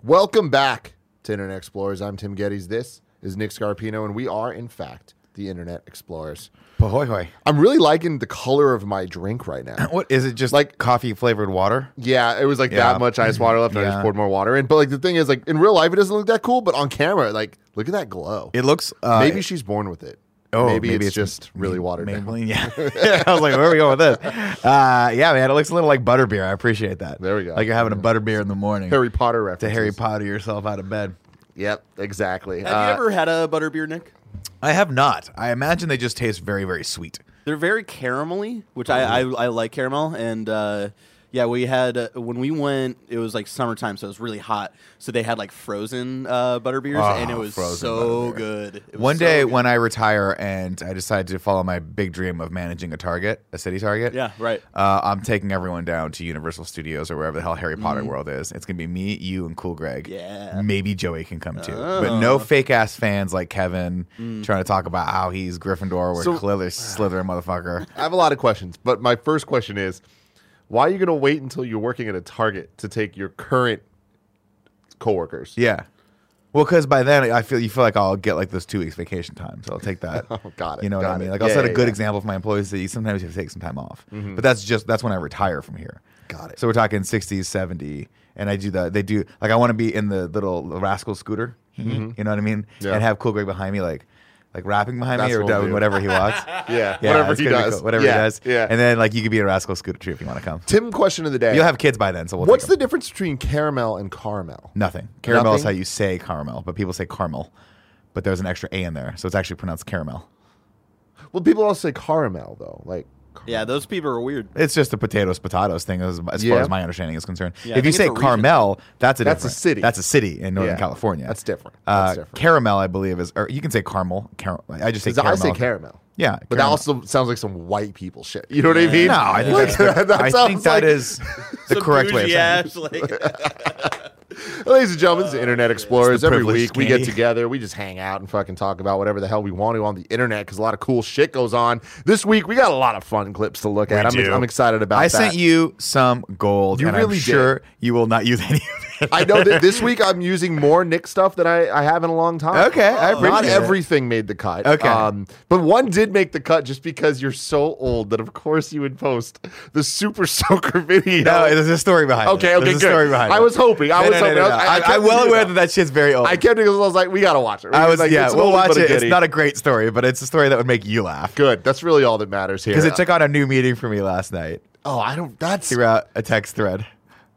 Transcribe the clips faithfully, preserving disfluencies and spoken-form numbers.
Welcome back to Internet Explorers. I'm Tim Geddes. This is Nick Scarpino, and we are, in fact, the Internet Explorers. Ahoy, hoy. I'm really liking the color of my drink right now. What is it? Just Like- like coffee flavored water? Yeah, it was like Yeah. that much ice water left, and I Yeah. just poured more water in. But like the thing is, like in real life, it doesn't look that cool, but on camera, like look at that glow. It looks. Uh, maybe she's born with it. Oh, maybe, maybe it's, it's just really watered down. Maybelline, yeah. I was like, where are we going with this? Uh, yeah, man, it looks a little like butterbeer. I appreciate that. There we go. Like you're having a butterbeer in the morning. Harry Potter to reference. Harry Potter yourself out of bed. Yep, exactly. Have Uh, you ever had a butterbeer, Nick? I have not. I imagine they just taste very, very sweet. They're very caramelly, which I, I I like caramel. And uh, yeah, we had uh, when we went, it was like summertime, so it was really hot. So they had like frozen uh, butterbeers, Oh, and it was frozen so butterbeer. good. It was One so day good. when I retire and I decide to follow my big dream of managing a Target, a city Target. Yeah, right. Uh, I'm taking everyone down to Universal Studios or wherever the hell Harry Potter Mm. World is. It's going to be me, you, and Cool Greg. Yeah. Maybe Joey can come too. Oh. But no fake ass fans like Kevin trying to talk about how he's Gryffindor. We're So- clearly Slytherin motherfucker. I have a lot of questions, but my first question is, why are you going to wait until you're working at a Target to take your current coworkers? Yeah. Well, because by then I feel you feel like I'll get like those two weeks vacation time, so I'll take that. Oh, got it, You know what got I mean? it. Like I'll Yeah, set a yeah, good yeah. example for my employees that you sometimes you have to take some time off. But that's just that's when I retire from here. Got it. So we're talking sixties, seventy, and I do the they do like I want to be in the little rascal scooter. You know what I mean? Yeah. And have Cool Greg behind me, like like rapping behind That's me or what we'll doing do. whatever he wants. Yeah, Yeah, whatever it's he gonna be does. cool. Whatever yeah, he does. Yeah. And then like you could be in a rascal scooter tree if you want to come. Tim, question of the day. You'll have kids by then, so we'll What's take the 'em. difference between caramel and caramel? Nothing. Caramel is Nothing? how you say caramel, but people say caramel. But there's an extra A in there, so it's actually pronounced caramel. Well, people also say caramel, though. Like, Yeah, those people are weird. It's just a potatoes potatoes thing, as, as Yeah. far as my understanding is concerned. Yeah, I if you think say it's a region. Carmel, that's a That's a different- city. That's a city in Northern Yeah. California. That's different. Uh, That's different. Caramel, I believe, is or you can say caramel. Car- I just say 'cause I caramel. say caramel. Yeah, But that caramel. also sounds like some white people shit. You know what I Yeah. mean? No, I think Like, that's the, that I sounds think that like- is the Some correct way. Of bougie saying it. ass, like- Ladies and gentlemen, it's the Internet Explorers. It's the Every privileged week we get candy. together, we just hang out and fucking talk about whatever the hell we want to on the internet because a lot of cool shit goes on. This week we got a lot of fun clips to look at. I'm, do. I'm excited about I that. sent you some gold, You and really I'm did. sure you will not use any of it. I know that this week I'm using more Nick stuff that I, I have in a long time. Okay, I Not appreciate it. everything made the cut. Okay. Um, but one did make the cut just because you're so old that of course you would post the Super Soaker video. No, there's a story behind it. Okay, okay, There's good. a story behind I it. was hoping. I No, was no, no, hoping. no, I no. was- I- I I, kept I'm well thinking aware about that that shit's very old. I kept it because I was like, we gotta watch it. I was like, yeah, it's an we'll oldie watch but a it. It's goodie. not a great story, but it's a story that would make you laugh. Good. That's really all that matters here. Because it took on a new meaning for me last night oh, I don't. That's throughout a text thread.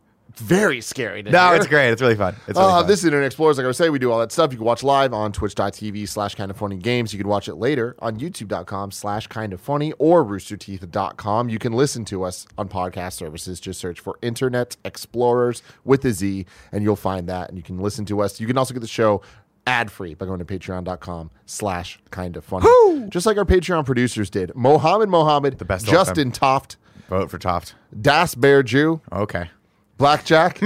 very scary. To No, hear. it's great. It's really fun. It's really Uh, fun. this is Internet Explorers. Like I was saying, we do all that stuff. You can watch live on twitch.tv slash kind of funny games. You can watch it later on youtube.com slash kind of funny or roosterteeth dot com. You can listen to us on podcast services. Just search for Internet Explorers with a Z, and you'll find that. And you can listen to us. You can also get the show ad-free by going to patreon.com slash kind of funny. Just like our Patreon producers did. Mohammed Mohammed, The best of all Justin Toft, Vote for Toft. Das Bear Jew, Okay. Blackjack,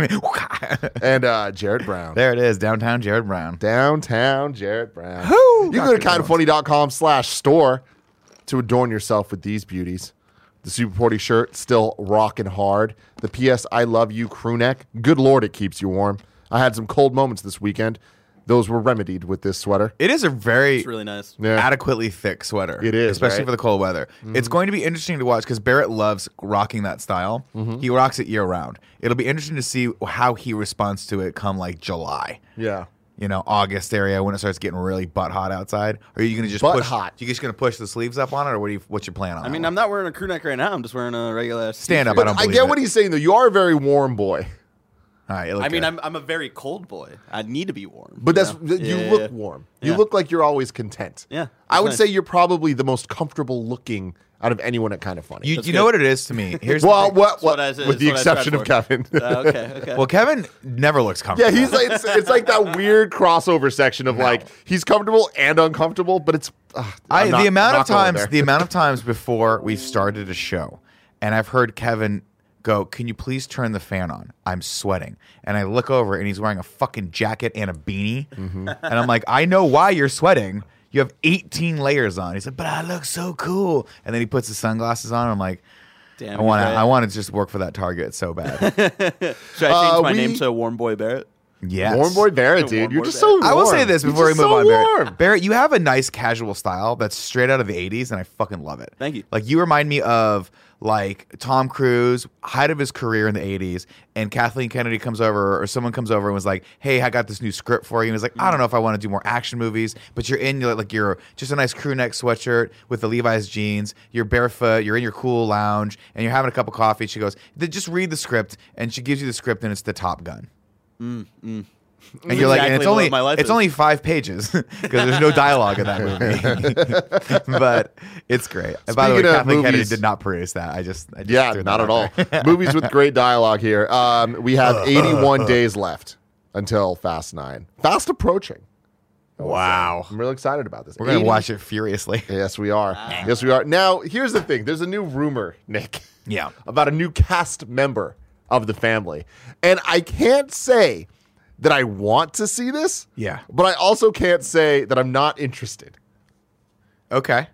and uh, Jared Brown. There it is. Downtown Jared Brown. Downtown Jarrett Brown. You can go to kindoffunny.com slash store to adorn yourself with these beauties. The Super Porty shirt, still rocking hard. The P S I Love You crew neck. Good Lord, it keeps you warm. I had some cold moments this weekend. Those were remedied with this sweater. It is a very It's really nice. Yeah. adequately thick sweater. It is, especially right? for the cold weather. It's going to be interesting to watch because Barrett loves rocking that style. He rocks it year round. It'll be interesting to see how he responds to it come like July. Yeah. You know, August area when it starts getting really butt hot outside. Or are you going to just Butt push? hot. You just going to push the sleeves up on it, or what? Do you, what's your plan on? I that mean, one? I'm not wearing a crew neck right now. I'm just wearing a regular ass Stand up, t-shirt. I don't I believe get it. what he's saying, though. You are a very warm boy. All right, you look I mean, good. I'm I'm a very cold boy. I need to be warm. But that's know? you Yeah, look yeah. warm. You Yeah. look like you're always content. Yeah, I that's would nice. say you're probably the most comfortable looking out of anyone at Kind of Funny. you That's you good. know what it is to me. Here's the well, thing. what, what, what I- with that's the what I strive exception of for. Kevin. Uh, okay, okay. Well, Kevin never looks Yeah, comfortable. he's like it's, it's like that weird crossover section of like he's comfortable and uncomfortable, but it's uh, I, I'm not- the amount I'm of not going times, there. the amount of times before we've started a show, and I've heard Kevin go, "Can you please turn the fan on? I'm sweating." And I look over, and he's wearing a fucking jacket and a beanie, Mm-hmm. and I'm like, "I know why you're sweating. You have eighteen layers on." He's like, "But I look so cool." And then he puts his sunglasses on. And I'm like, Damn, "I want to, okay. I want to just work for that Target so bad." Should I change Uh, my we- name to Warm Boy Barrett? Yes. Warm boy Barrett, dude. Warm You're boy just so warm. I will say this You're before we just move so on, Barrett. warm. Barrett, you have a nice casual style that's straight out of the eighties, and I fucking love it. Thank you. Like, you remind me of, like, Tom Cruise, height of his career in the eighties, and Kathleen Kennedy comes over, or someone comes over and was like, hey, I got this new script for you. And he's like, I don't know if I want to do more action movies, but you're in, you're like, you're just a nice crew neck sweatshirt with the Levi's jeans, you're barefoot, you're in your cool lounge, and you're having a cup of coffee. She goes, just read the script, and she gives you the script, and it's the Top Gun. Mm, mm. And you're like, and Exactly it's what only my life it's is. only five pages because there's no dialogue in that movie. But it's great. And by the way, Speaking of Kathleen Kennedy movies- did not produce that. I just, I just Yeah, threw that not at out all. there. Movies with great dialogue here. Um, we have eighty-one days left until Fast Nine. Fast approaching. Wow, I'm really excited about this. we're gonna eighty watch it furiously. Yes, we are. Yes, we are. Now, here's the thing. There's a new rumor, Nick. Yeah. About a new cast member of the family. And I can't say that I want to see this. Yeah. But I also can't say that I'm not interested. Okay.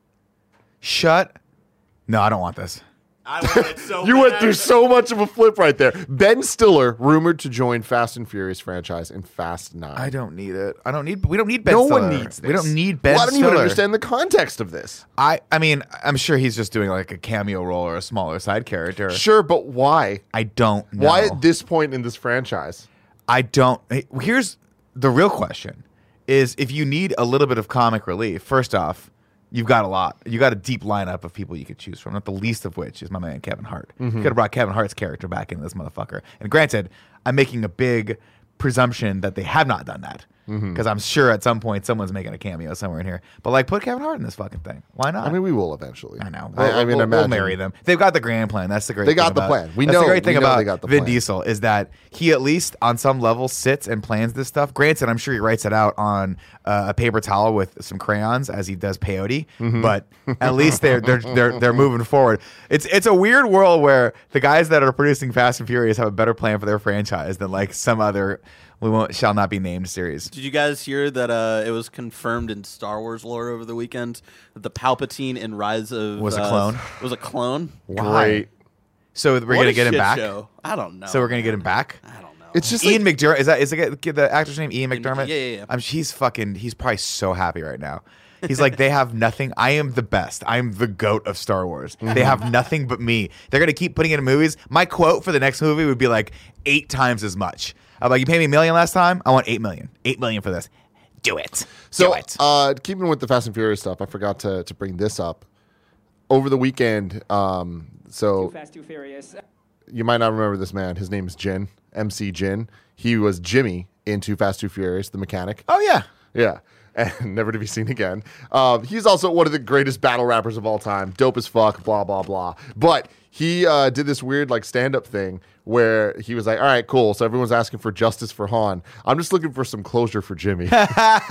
Shut. No, I don't want this. I want it so You went bad. through so much of a flip right there. Ben Stiller, rumored to join Fast and Furious franchise in Fast Nine. I don't need it. I don't need. We don't need Ben. no Stiller. one needs this. We don't need Ben well, I don't Stiller. even understand the context of this. I. I mean, I'm sure he's just doing like a cameo role or a smaller side character. Sure, but why? I don't know. Why at this point in this franchise? I don't. Here's the real question: is if you need a little bit of comic relief. First off, you've got a lot. You got a deep lineup of people you could choose from. Not the least of which is my man Kevin Hart. Mm-hmm. You could have brought Kevin Hart's character back into this motherfucker. And granted, I'm making a big presumption that they have not done that because Mm-hmm. I'm sure at some point someone's making a cameo somewhere in here. But like, put Kevin Hart in this fucking thing. Why not? I mean, we will eventually. I know. I, We'll, I mean, we'll, imagine. we'll marry them. They've got the grand plan. That's the great. They thing got the about- plan. We that's know- the great thing we know about they got the Vin plan. Diesel is that he at least on some level sits and plans this stuff. Granted, I'm sure he writes it out on uh, a paper towel with some crayons as he does peyote. Mm-hmm. But at least they're they're they're they're moving forward. It's it's a weird world where the guys that are producing Fast and Furious have a better plan for their franchise than like some other. We won't shall not be named series. Did you guys hear that uh, it was confirmed in Star Wars lore over the weekend that the Palpatine in Rise of Was a uh, clone? Was a clone. Great. So we're What gonna a get him shit back. show. I don't know. So we're gonna get him back. I don't know. It's just Ian like, McDermott is that is the, the actor's name Ian Ian McDermott? Mc- yeah, yeah, yeah. I'm he's fucking he's probably so happy right now. He's like, they have nothing. I am the best. I'm the GOAT of Star Wars. They have nothing but me. They're gonna keep putting it in movies. My quote for the next movie would be like eight times as much. I'm like, you paid me a million last time. I want eight million. Eight million for this. Do it. so, Do it. uh, keeping with the Fast and Furious stuff, I forgot to, to bring this up. Over the weekend, um, so Too Fast, Too Furious. you might not remember this man. His name is Jin, M C Jin. He was Jimmy in Too Fast, Too Furious, the mechanic. Oh yeah. Yeah. And never to be seen again. Um, he's also one of the greatest battle rappers of all time. Dope as fuck, blah, blah, blah. But he uh, did this weird like stand-up thing where he was like, all right, cool. So everyone's asking for justice for Han. I'm just looking for some closure for Jimmy. and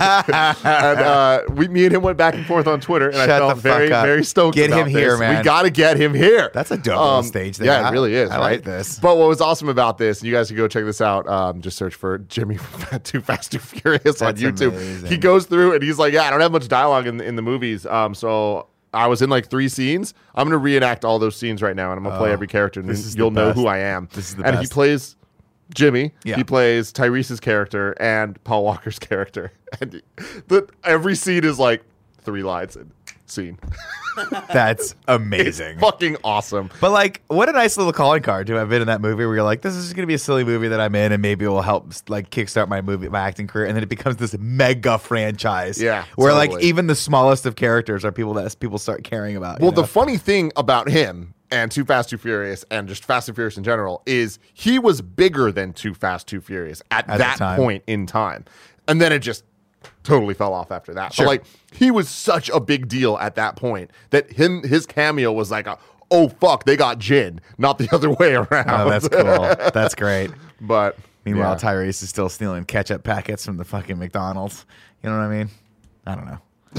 uh, we, me and him went back and forth on Twitter, and Shut I felt the very, fuck up. very stoked Get about him here, this. man. We got to get him here. That's a dope little stage they Yeah, have. it really is. I right? like this. But what was awesome about this, and you guys can go check this out, um, just search for Jimmy from Too Fast, Too Furious on That's YouTube. amazing. He goes through and he's like, yeah, I don't have much dialogue in, in the movies. Um, so I was in like three scenes. I'm going to reenact all those scenes right now, and I'm going to play Oh, every character, and this is the you'll know best. who I am. This is the and he best. plays Jimmy. Yeah. He plays Tyrese's character and Paul Walker's character. And the, every scene is like three lines in scene. That's amazing. Fucking awesome. But like, what a nice little calling card to have been in that movie where you're like, this is just gonna be a silly movie that I'm in, and maybe it will help like kickstart my movie, my acting career, and then it becomes this mega franchise. Yeah, where like totally. even the smallest of characters are people that people start caring about. Well, you know? the funny thing about him and Too Fast, Too Furious, and just Fast and Furious in general, is he was bigger than Too Fast, Too Furious at, At the that time. point in time. And then it just totally fell off after that. Sure. But like, he was such a big deal at that point that him his cameo was like, a, oh, fuck, they got Jin, not the other way around. oh, that's cool. That's great. But Meanwhile, yeah. Tyrese is still stealing ketchup packets from the fucking McDonald's. You know what I mean? I don't know.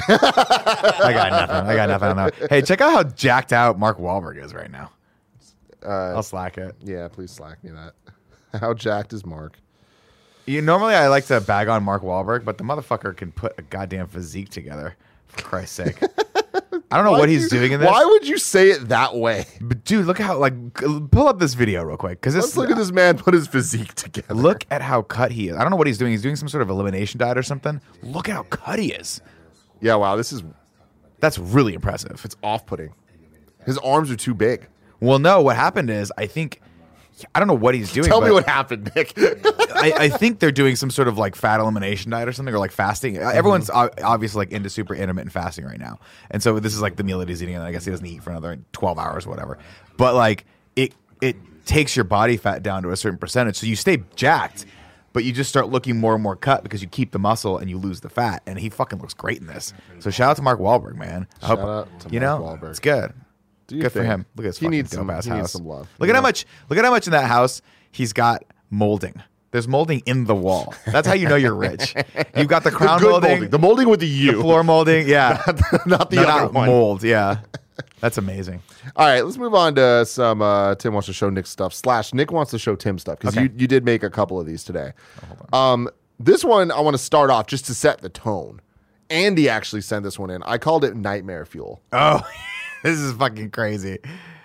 I got nothing. I got nothing. I don't know. Hey, check out how jacked out Mark Wahlberg is right now. Uh, I'll slack it. yeah, please slack me that. How jacked is Mark? You normally I like to bag on Mark Wahlberg, but the motherfucker can put a goddamn physique together. For Christ's sake. I don't know Why what do he's you- doing in this. Why would you say it that way? But dude, look how like pull up this video real quick because Let's this look at this man put his physique together. look at how cut he is. I don't know what he's doing. He's doing some sort of elimination diet or something. Look at how cut he is. Yeah, wow, this is That's really impressive. it's off-putting. His arms are too big. Well, no, what happened is I think I don't know what he's doing. Tell me but what happened, Nick. I, I think they're doing some sort of like fat elimination diet or something, or like fasting. Uh, Everyone's o- obviously like into super intermittent fasting right now, and so this is like the meal that he's eating, and I guess he doesn't eat for another twelve hours, or whatever. But like it, it takes your body fat down to a certain percentage, so you stay jacked, but you just start looking more and more cut because you keep the muscle and you lose the fat. And he fucking looks great in this. So shout out to Mark Wahlberg, man. I Shout hope, out to you Mark know, Wahlberg. it's good. Do you Good for think? him. Look at his He fucking needs some- dope-ass he needs house. some love. Look You at how know? much. Look at how much in that house he's got molding. There's molding in the wall. That's how you know you're rich. You've got the crown Good molding, molding. The molding with the U. the floor molding. Yeah, not the No, other not one. mold. Yeah, that's amazing. All right, let's move on to some uh, Tim wants to show Nick stuff slash Nick wants to show Tim stuff because Okay. you, you did make a couple of these today. Um, this one I want to start off just to set the tone. Andy actually sent this one in. I called it Nightmare Fuel. Oh, this is fucking crazy.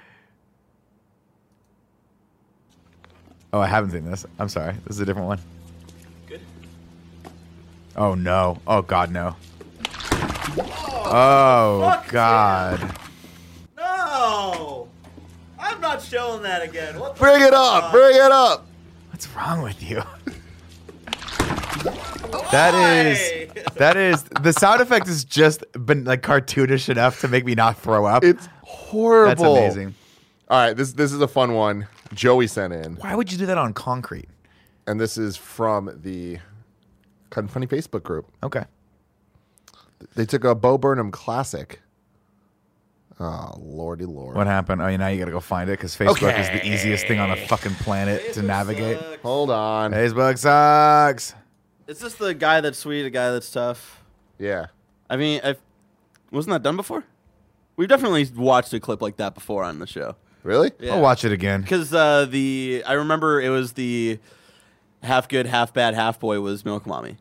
Oh, I haven't seen this. I'm sorry. This is a different one. Good. Oh no. Oh god, no. Oh fuck god. No, I'm not showing that again. What the Bring it up. Bring it up. What's wrong with you? That is that is the sound effect has just been like cartoonish enough to make me not throw up. It's horrible. That's amazing. All right, this this is a fun one. Joey sent in, Why would you do that on concrete? and this is from the Kind of Funny Facebook group. Okay. They took a Bo Burnham classic. Oh, lordy lord. What happened? Oh, yeah, now you gotta go find it because Facebook is the Okay. easiest thing on the fucking planet to navigate. Hold on. Facebook sucks. Is this the guy that's sweet, a guy that's tough? Yeah. I mean, I've, wasn't that done before? We've definitely watched a clip like that before on the show. Really? Yeah. I'll watch it again. Because uh, the I remember it was the half good, half bad, half boy was Milk Mommy.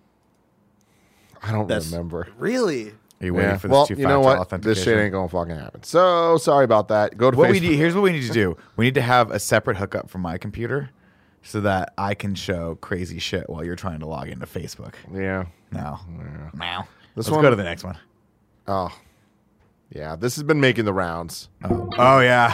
I don't That's- remember. Really? Are you waiting Yeah. for this Well, two you know factor what? authentication? This shit ain't gonna fucking happen. So sorry about that. Go to What Facebook. we need, here's what we need to do. We need to have a separate hookup from my computer so that I can show crazy shit while you're trying to log into Facebook. Yeah. No. No. This Let's one- go to the next one. Oh. Yeah. This has been making the rounds. Oh, oh yeah.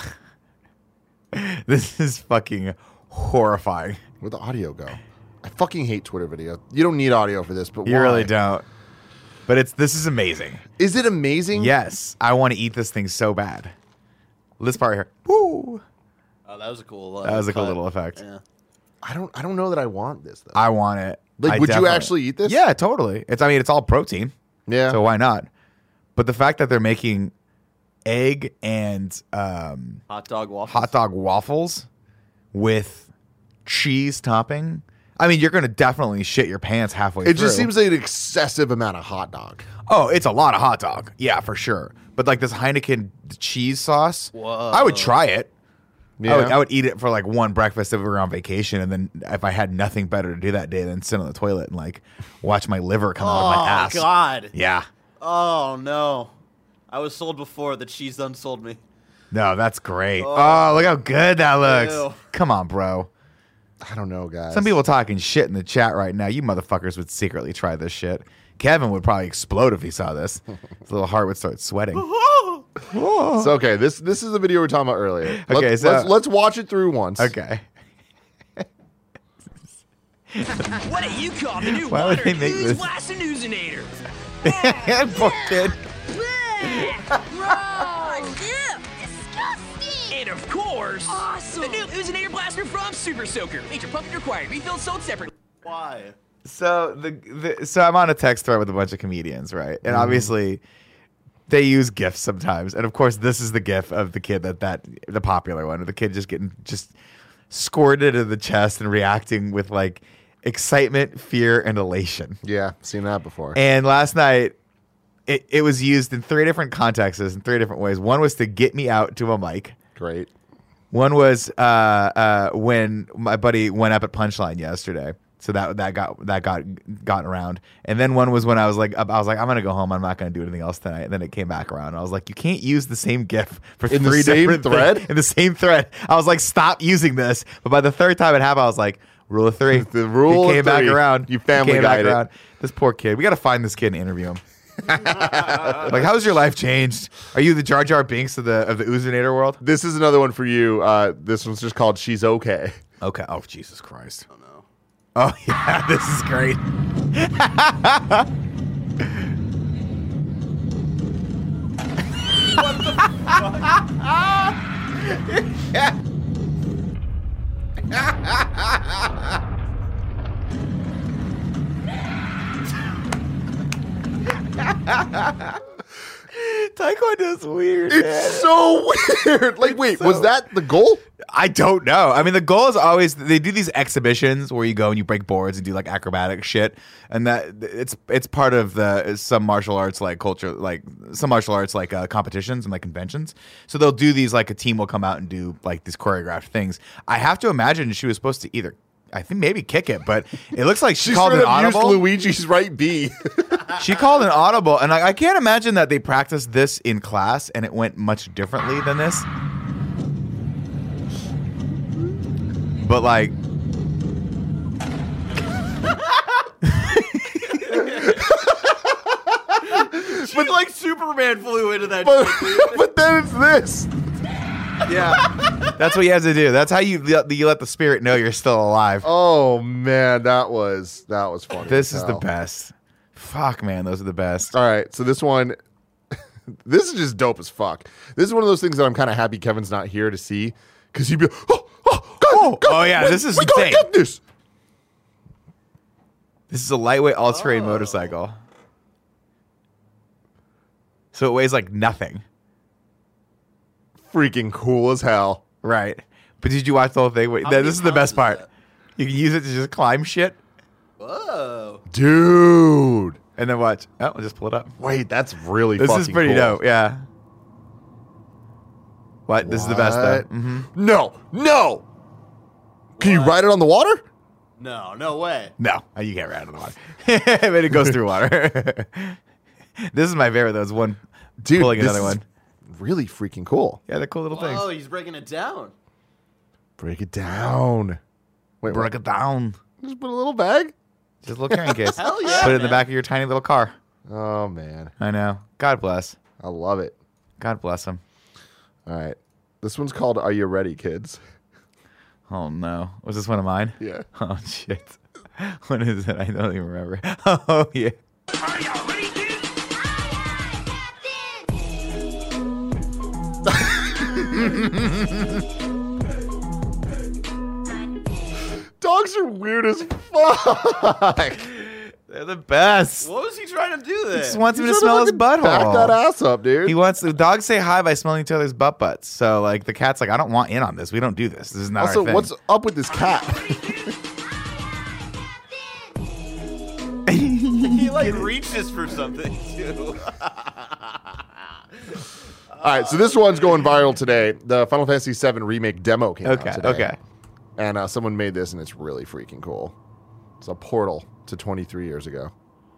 This is fucking horrifying. Where'd the audio go? I fucking hate Twitter video. You don't need audio for this, but You why? really don't. But it's this is amazing. Is it amazing? Yes, I want to eat this thing so bad. This part here. Woo! Oh, that was a cool. Uh, That was a cool cut. little effect. Yeah. I don't. I don't know that I want this though. I want it. Like, I would you definitely- actually eat this? Yeah, totally. It's. I mean, it's all protein. Yeah. So why not? But the fact that they're making egg and um, Hot dog waffles. hot dog waffles with cheese topping. I mean, you're going to definitely shit your pants halfway it through. just seems like an excessive amount of hot dog. Oh, it's a lot of hot dog. Yeah, for sure. But like this Heineken cheese sauce, Whoa. I would try it. Yeah. I would, I would eat it for like one breakfast if we were on vacation, and then if I had nothing better to do that day, then sit on the toilet and like watch my liver come out of my ass. Oh God. Yeah. Oh no. I was sold before. The cheese done sold me. No, that's great. Oh, look how good that looks. Ew. Come on, bro. I don't know, guys. Some people talking shit in the chat right now. You motherfuckers would secretly try this shit. Kevin would probably explode if he saw this. His little heart would start sweating. So okay, this this is the video we were talking about earlier. Let's, Okay, so- let's let's watch it through once. Okay. What do you call the new Why would water they make ooze this? blast and oozinator? Poor kid. Gross! Ew! Disgusting! And of course, Awesome! the new oozinator blaster from Super Soaker. Major pumping required. Refilled sold separately. Why? So the, the so I'm on a text thread with a bunch of comedians, right? And obviously they use GIFs sometimes. And of course this is the GIF of the kid that that the popular one, of the kid just getting just squirted in the chest and reacting with like excitement, fear, and elation. Yeah, seen that before. And last night it, it was used in three different contexts in three different ways. One was to get me out to a mic. Great. One was uh, uh, when my buddy went up at Punchline yesterday. So that that got that got got around. And then one was when I was like I was like I'm gonna go home. I'm not gonna do anything else tonight. And then it came back around. I was like, you can't use the same GIF for In the three same different thread? things. In the same thread. I was like, stop using this. But by the third time it happened, I was like, rule of three. The rule He came of back three. around. You Family He came back Guy'd it. around. This poor kid. We got to find this kid and interview him. Like, how's your life changed? Are you the Jar Jar Binks of the of the Oozinator world? This is another one for you. Uh, this one's just called She's Okay. Okay. Oh, Jesus Christ. Oh no. Oh, yeah. This is great. Taekwondo's weird. man. It's so weird. Like, wait, was so- that the goal? I don't know. I mean, the goal is always they do these exhibitions where you go and you break boards and do like acrobatic shit, and that it's it's part of the some martial arts like culture, like some martial arts like uh, competitions and like conventions. So they'll do these like a team will come out and do like these choreographed things. I have to imagine she was supposed to either. I think maybe kick it, but it looks like she She called an sort of used audible. Luigi's right B. She called an audible, and I, I can't imagine that they practiced this in class and it went much differently than this. But like, But like Superman flew into that. but, shit, but then it's this. yeah, that's what you have to do. That's how you let- you let the spirit know you're still alive. Oh man, that was that was funny. This as is the hell. best. Fuck, man, those are the best. All right, so this one, this is just dope as fuck. This is one of those things that I'm kind of happy Kevin's not here to see because he'd be, oh, oh, God, Oh, God, oh, yeah, we- this is we gotta insane. get this. This is a lightweight all-terrain Oh. motorcycle, so it weighs like nothing. Freaking cool as hell. Right. But did you watch the whole thing? Wait, How this many is the best pounds is part. You can use it to just climb shit, Whoa. Dude. and then watch. Oh, I'll just pull it up. Wait, that's really This fucking is pretty cool. dope. Yeah. What? This is the best though. What? hmm No, no. Can you ride it on the water? No, no way. No, oh, you can't ride it on the water. But it goes through water. This is my favorite though. It's one Dude, pulling this another is one. really freaking cool. Yeah, they're cool little Oh, things. he's breaking it down. Break it down. Wait, Break it down. Just put a little bag? Just a little carrying case. Hell yeah, Put it in the man. back of your tiny little car. Oh, man. I know. God bless. I love it. God bless him. All right. This one's called Are You Ready, Kids? Oh no. Was this one of mine? Yeah. Oh shit. What is it? I don't even remember. Oh yeah. Are you ready, kids? Dogs are weird as fuck. They're the best. What was he trying to do there? He just wants me to He's smell trying his fucking butthole. Back that ass up, dude. He wants the dogs say hi by smelling each other's butt butts. So like the cat's like, I don't want in on this. We don't do this. This is not also, our thing. what's up with this cat? he like reaches for something too. All right, so this one's going viral today. The Final Fantasy seven remake demo came Okay, out today. okay. And uh, someone made this, and it's really freaking cool. It's a portal to twenty-three years ago.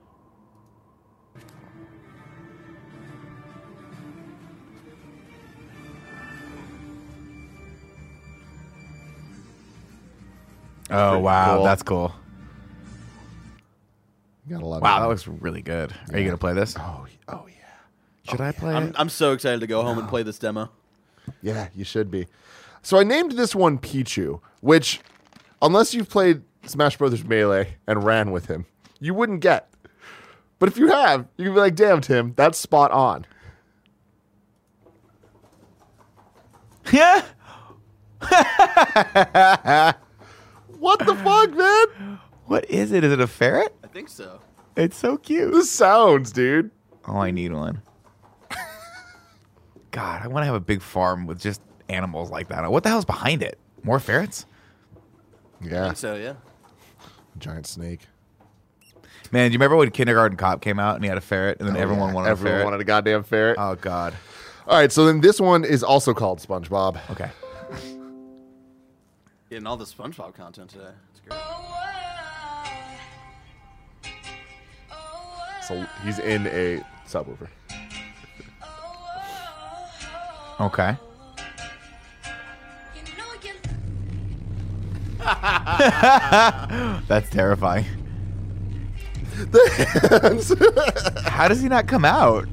Oh pretty wow, cool. that's cool. You gotta love Wow, it. that looks really good. Are you gonna play this? Oh, oh yeah. Should I play I'm it? I'm so excited to go home and play this demo. Yeah, you should be. So I named this one Pichu, which, unless you've played Smash Brothers Melee and ran with him, you wouldn't get. But if you have, you can be like, damn, Tim, that's spot on. Yeah. What the fuck, man? What is it? Is it a ferret? I think so. It's so cute. The sounds, dude. Oh, I need one. God, I want to have a big farm with just animals like that. What the hell's behind it? More ferrets? I Yeah, think so, yeah. giant snake. Man, do you remember when Kindergarten Cop came out and he had a ferret, and then Oh, everyone yeah. wanted Everyone a ferret? wanted a goddamn ferret. Oh God. All right, so then this one is also called SpongeBob. Okay. Getting all the SpongeBob content today. It's great. So he's in a subwoofer. Okay. That's terrifying. How does he not come out?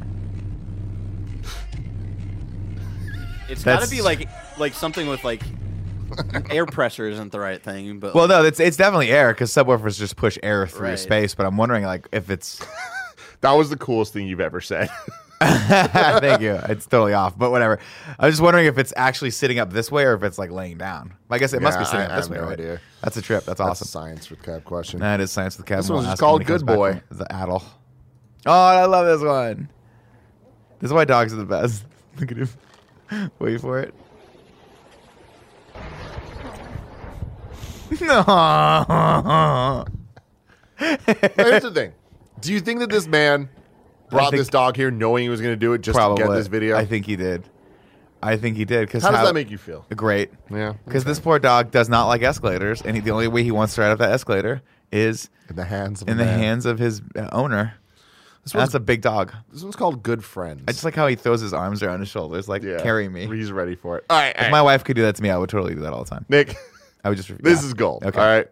It's got to That's- be like like something with like air pressure isn't the right thing, but Well, no, it's it's definitely air because subwoofers just push air through Right. space. But I'm wondering, like, if it's. That was the coolest thing you've ever said. Thank you. It's totally off, but whatever. I was just wondering if it's actually sitting up this way or if it's like laying down. I guess it must be Yeah, sitting I- up this I way. have no right? idea. That's a trip. That's That's awesome. a science with Cab question. That is science with Kevin. This We'll one's ask called him when he comes Good back Boy. from The Addle. Oh, I love this one. This is why dogs are the best. Look at him. Wait for it. No. Here's the thing. Do you think that this man brought think- this dog here knowing he was going to do it just Probably. to get this video? I think he did. I think he did. Cause How does that make you feel? Great. Yeah. Because this poor dog does not like escalators, and he, the only way he wants to ride up that escalator is In the hands of in a the man. hands of his uh, owner. This one's, That's a big dog. this one's called Good Friends. I just like how he throws his arms around his shoulders, like, Yeah. carry me. He's ready for it. All right. all If right. my wife could do that to me, I would totally do that all the time. Nick, I would just. this yeah. is gold. Okay. All right.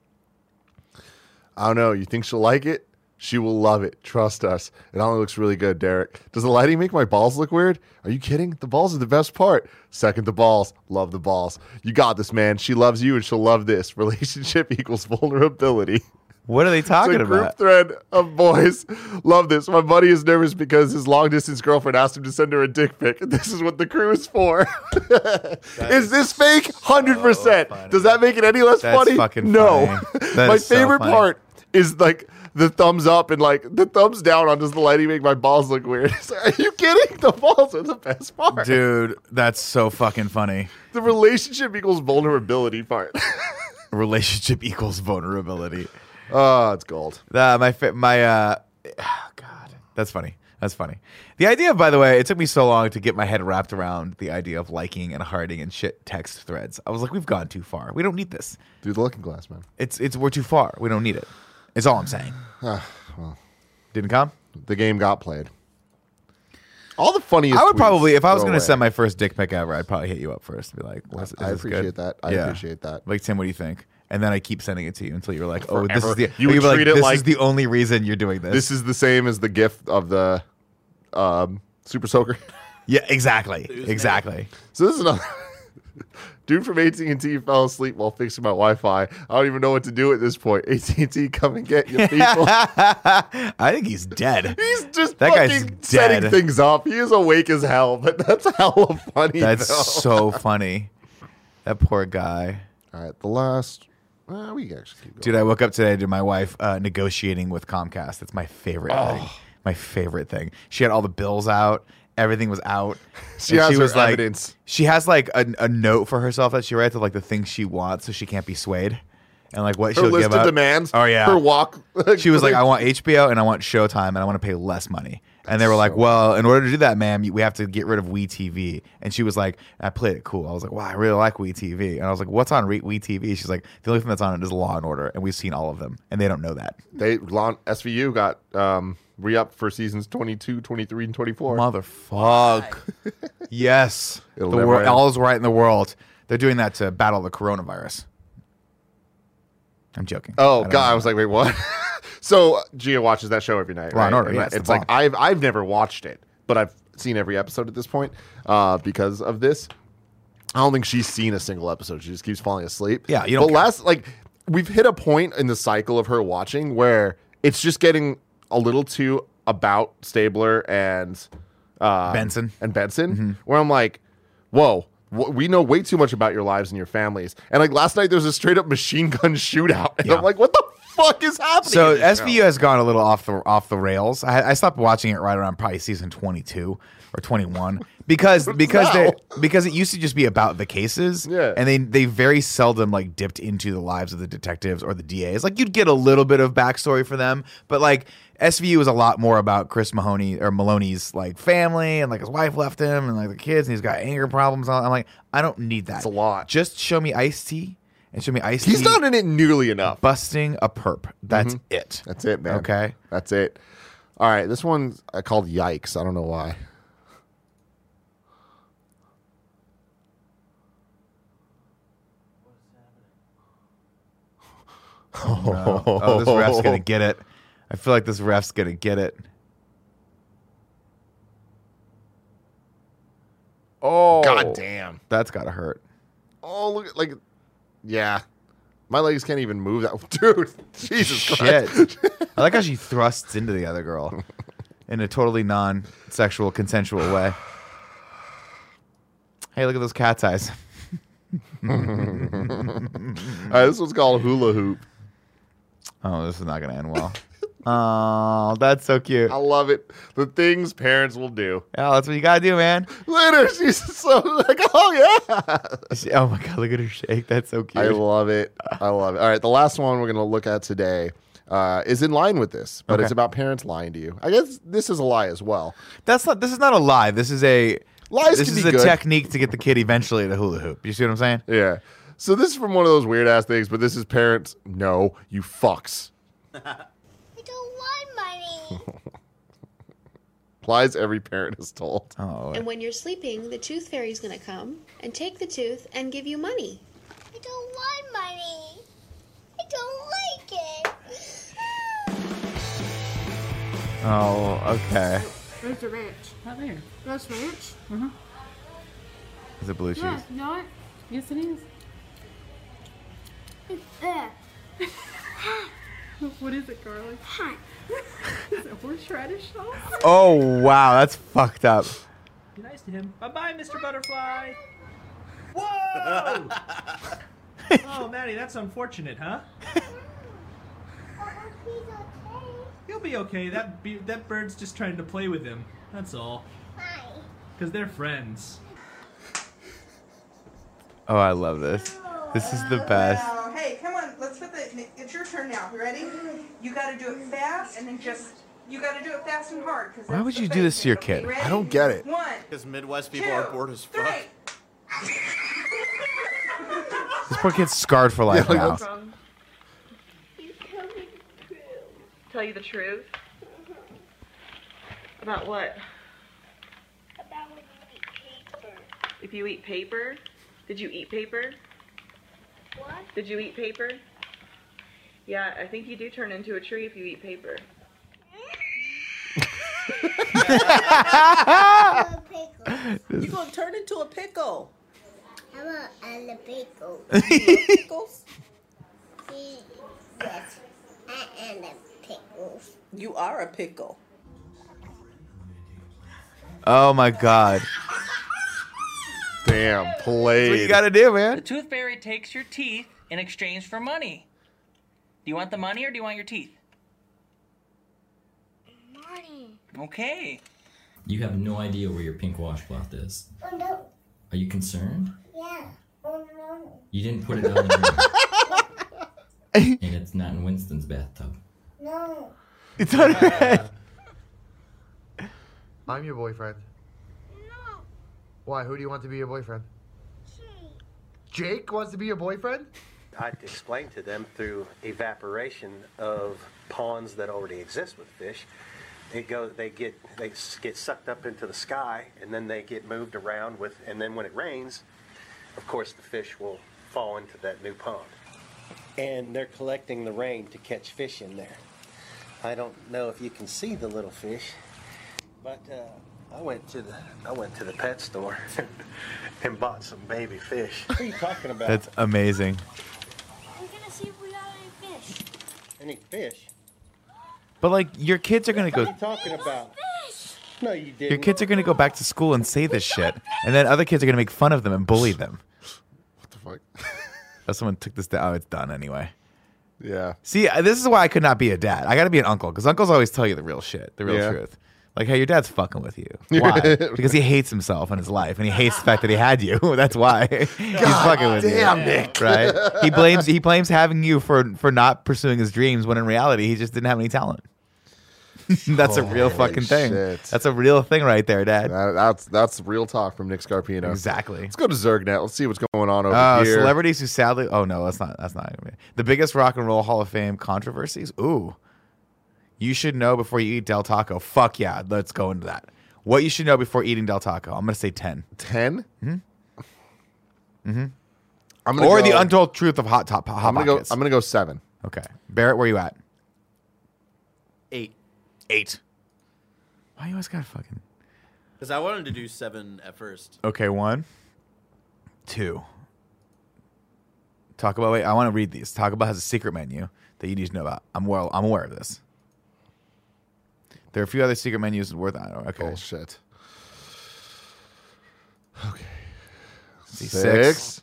I don't know. You think she'll like it? She will love it. Trust us. It only looks really good, Derek. Does the lighting make my balls look weird? Are you kidding? The balls are the best part. Second, the balls. Love the balls. You got this, man. She loves you and she'll love this. Relationship equals vulnerability. What are they talking It's a group about? thread of boys. Love this. My buddy is nervous because his long distance girlfriend asked him to send her a dick pic. This is what the crew is for. Is this fake? one hundred percent. funny. Does that make it any less That's funny? fucking no. funny. That My is so favorite funny. part is like the thumbs up and like the thumbs down on does the lighting make my balls look weird? It's like, are you kidding? The balls are the best part. Dude, that's so fucking funny. The relationship equals vulnerability part. Relationship equals vulnerability. Oh, it's gold. Uh, my fa- my uh, oh God, that's funny. That's funny. The idea, by the way, it took me so long to get my head wrapped around the idea of liking and hearting and shit text threads. I was like, we've gone too far. We don't need this. Dude, the looking glass, man. It's it's we're too far. We don't need it. It's all I'm saying. Didn't come. The game got played. All the funniest. I would tweets probably, if I was throw going to away. send my first dick pic ever, I'd probably hit you up first and be like, "What's is I this appreciate good?" that. I appreciate that. Like, Tim, what do you think? And then I keep sending it to you until you're like, "Oh, this Forever. is the." You or would you'd be like, treat it this like- is the only reason you're doing this. This is the same as the gift of the um, Super Soaker. yeah, exactly, exactly. So this is another dude from A T and T fell asleep while fixing my Wi-Fi. I don't even know what to do at this point. A T and T, come and get your people. I think he's dead. He's just That guy's fucking setting dead. things up. He is awake as hell, but that's hella funny. That's though. so funny. That poor guy. All right, the last. Uh, we can actually keep going. Dude, I woke up today to my wife uh, negotiating with Comcast. It's my favorite Oh. thing. My favorite thing. She had all the bills out. Everything was out. She And has her like, evidence. She has like a, a note for herself that she writes of like the things she wants, so she can't be swayed, and like what Her she'll list give of up. demands. Oh yeah. Her walk. She was like, I want H B O and I want Showtime and I want to pay less money. And they were like, so well, in order to do that, ma'am, we have to get rid of WeTV. And she was like, I played it cool. I was like, wow, I really like WeTV. And I was like, what's on Re- WeTV? She's like, the only thing that's on it is Law and Order, and we've seen all of them, and they don't know that. They Lon- S V U got um, re-up for seasons twenty-two, twenty-three, and twenty-four. Motherfuck. Yes. It'll the never wor- end. all is right in the world. They're doing that to battle the coronavirus. I'm joking. Oh I don't God, know. I was like, wait, what? So Gia watches that show every night. Law right? and Order, And yeah, it's it's the like bomb. I've I've never watched it, but I've seen every episode at this point uh, because of this. I don't think she's seen a single episode. She just keeps falling asleep. Yeah, you don't But care. last, like, we've hit a point in the cycle of her watching where it's just getting a little too about Stabler and uh, Benson. and Benson, Mm-hmm. where I'm like, whoa. w- We know way too much about your lives and your families. And like last night, there was a straight up machine gun shootout. And Yeah. I'm like, what the fuck is happening? So in this S V U show? has gone a little off the off the rails. I, I stopped watching it right around probably season twenty-two or twenty-one because because they now? because it used to just be about the cases. Yeah. And they they very seldom like dipped into the lives of the detectives or the D As. Like you'd get a little bit of backstory for them, but like S V U is a lot more about Chris Mahoney or Maloney's like family and like his wife left him and like the kids and he's got anger problems. I'm like, I don't need that. It's a lot. Just show me Ice-T and show me Ice He's not in it nearly enough. busting a perp. That's it. That's it, man. Okay. That's it. All right, this one's uh, called Yikes. I don't know why. Oh, oh, this ref's gonna get it. I feel like this ref's gonna get it. Oh, God damn. That's gotta hurt. Oh, look at, like, yeah. My legs can't even move that. Dude, Jesus Shit. Christ. I like how she thrusts into the other girl in a totally non-sexual, consensual way. Hey, look at those cat's eyes. All right, this one's called Hula Hoop. Oh, this is not gonna end well. Oh, that's so cute. I love it. The things parents will do. Yeah, that's what you gotta do, man. Later, she's so like, oh yeah. Oh my god, look at her shake. That's so cute. I love it. I love it. All right, the last one we're gonna look at today uh, is in line with this, but Okay. it's about parents lying to you. I guess this is a lie as well. That's not. This is not a lie. This is a. Lies This can is be a good. technique to get the kid eventually to hula hoop. You see what I'm saying? Yeah. So this is from one of those weird ass things, but this is parents. No, you fucks. I don't want money. Lies every parent is told. Oh, And when you're sleeping, the tooth fairy's gonna come and take the tooth and give you money. I don't want money. I don't like it. oh, okay. Where's the ranch? Not there. That's ranch? Is it blue cheese? Yeah, not. Yes, it is. It's there. What is it, garlic? Hot. Is it horseradish sauce? Oh wow, that's fucked up. Be nice to him. Bye bye, Mister Butterfly. Whoa! Oh, Maddie, that's unfortunate, huh? He'll be okay. That be- that bird's just trying to play with him. That's all. Because they're friends. Oh, I love this. This is the best. Wow. Hey, come on. Let's put the. It's your turn now. You ready? You got to do it fast, and then just. You got to do it fast and hard. Why would you do this to your kid? I don't get it. One. Because Midwest people two, are bored as fuck. three. This poor kid's scarred for life like, now. what's- From tell you the truth about what? About when you eat paper. If you eat paper, did you eat paper? What? Did you eat paper? Yeah, I think you do turn into a tree if you eat paper. A pickle. You're gonna turn into a pickle. How about a pickle? Pickles? Yes. I am a pickle. You are a pickle. Oh my god. Damn, That's played. what you gotta do, man. The tooth fairy takes your teeth in exchange for money. Do you want the money or do you want your teeth? Money. Okay. You have no idea where your pink washcloth is. Oh no. Are you concerned? Yeah. Oh no. You didn't put it down in the room. And it's not in Winston's bathtub. No. It's on her head. I'm your boyfriend. No. Why? Who do you want to be your boyfriend? Jake. Jake wants to be your boyfriend? I explained to them through evaporation of ponds that already exist with fish. It goes, they get they s- get sucked up into the sky, and then they get moved around with, and then when it rains, of course the fish will fall into that new pond. And they're collecting the rain to catch fish in there. I don't know if you can see the little fish, but uh, I went to the I went to the pet store and bought some baby fish. What are you talking about? That's amazing. I'm gonna see if we got any fish. Any fish? But like, your kids are gonna What are go. you talking about? No, you didn't. Your kids are gonna go back to school and say this shit, and then other kids are gonna make fun of them and bully them. What the fuck? Oh, someone took this down. Oh, it's done anyway. Yeah. See, uh, this is why I could not be a dad. I got to be an uncle because uncles always tell you the real shit, the real Yeah. truth. Like, hey, your dad's fucking with you. Why? Because he hates himself and his life, and he hates the fact that he had you. That's why he's fucking with damn, you. Nick. Right? He blames he blames having you for for not pursuing his dreams when in reality he just didn't have any talent. That's a real Holy fucking thing. shit. That's a real thing right there, Dad. That- that's that's real talk from Nick Scarpino. Exactly. Let's go to Zergnet. Let's see what's going on over Oh, here. celebrities who sadly. Oh no, that's not. That's not gonna be the biggest rock and roll Hall of Fame controversies. Ooh, you should know before you eat Del Taco. Fuck yeah, let's go into that. What you should know before eating Del Taco. I'm going to say ten. ten? Mm-hmm. Mm-hmm. I'm gonna or go, the untold truth of Hot Top Hot I'm gonna go. Pockets. I'm gonna go seven. Okay, Barrett, where you at? Eight. Eight. Why you always got fucking? Because I wanted to do seven at first. Okay, one, two. Taco Bell. Wait, I want to read these. Taco Bell has a secret menu that you need to know about. I'm well. I'm aware of this. There are a few other secret menus worth. I don't know. Okay. Bullshit. Okay. See, Six. six.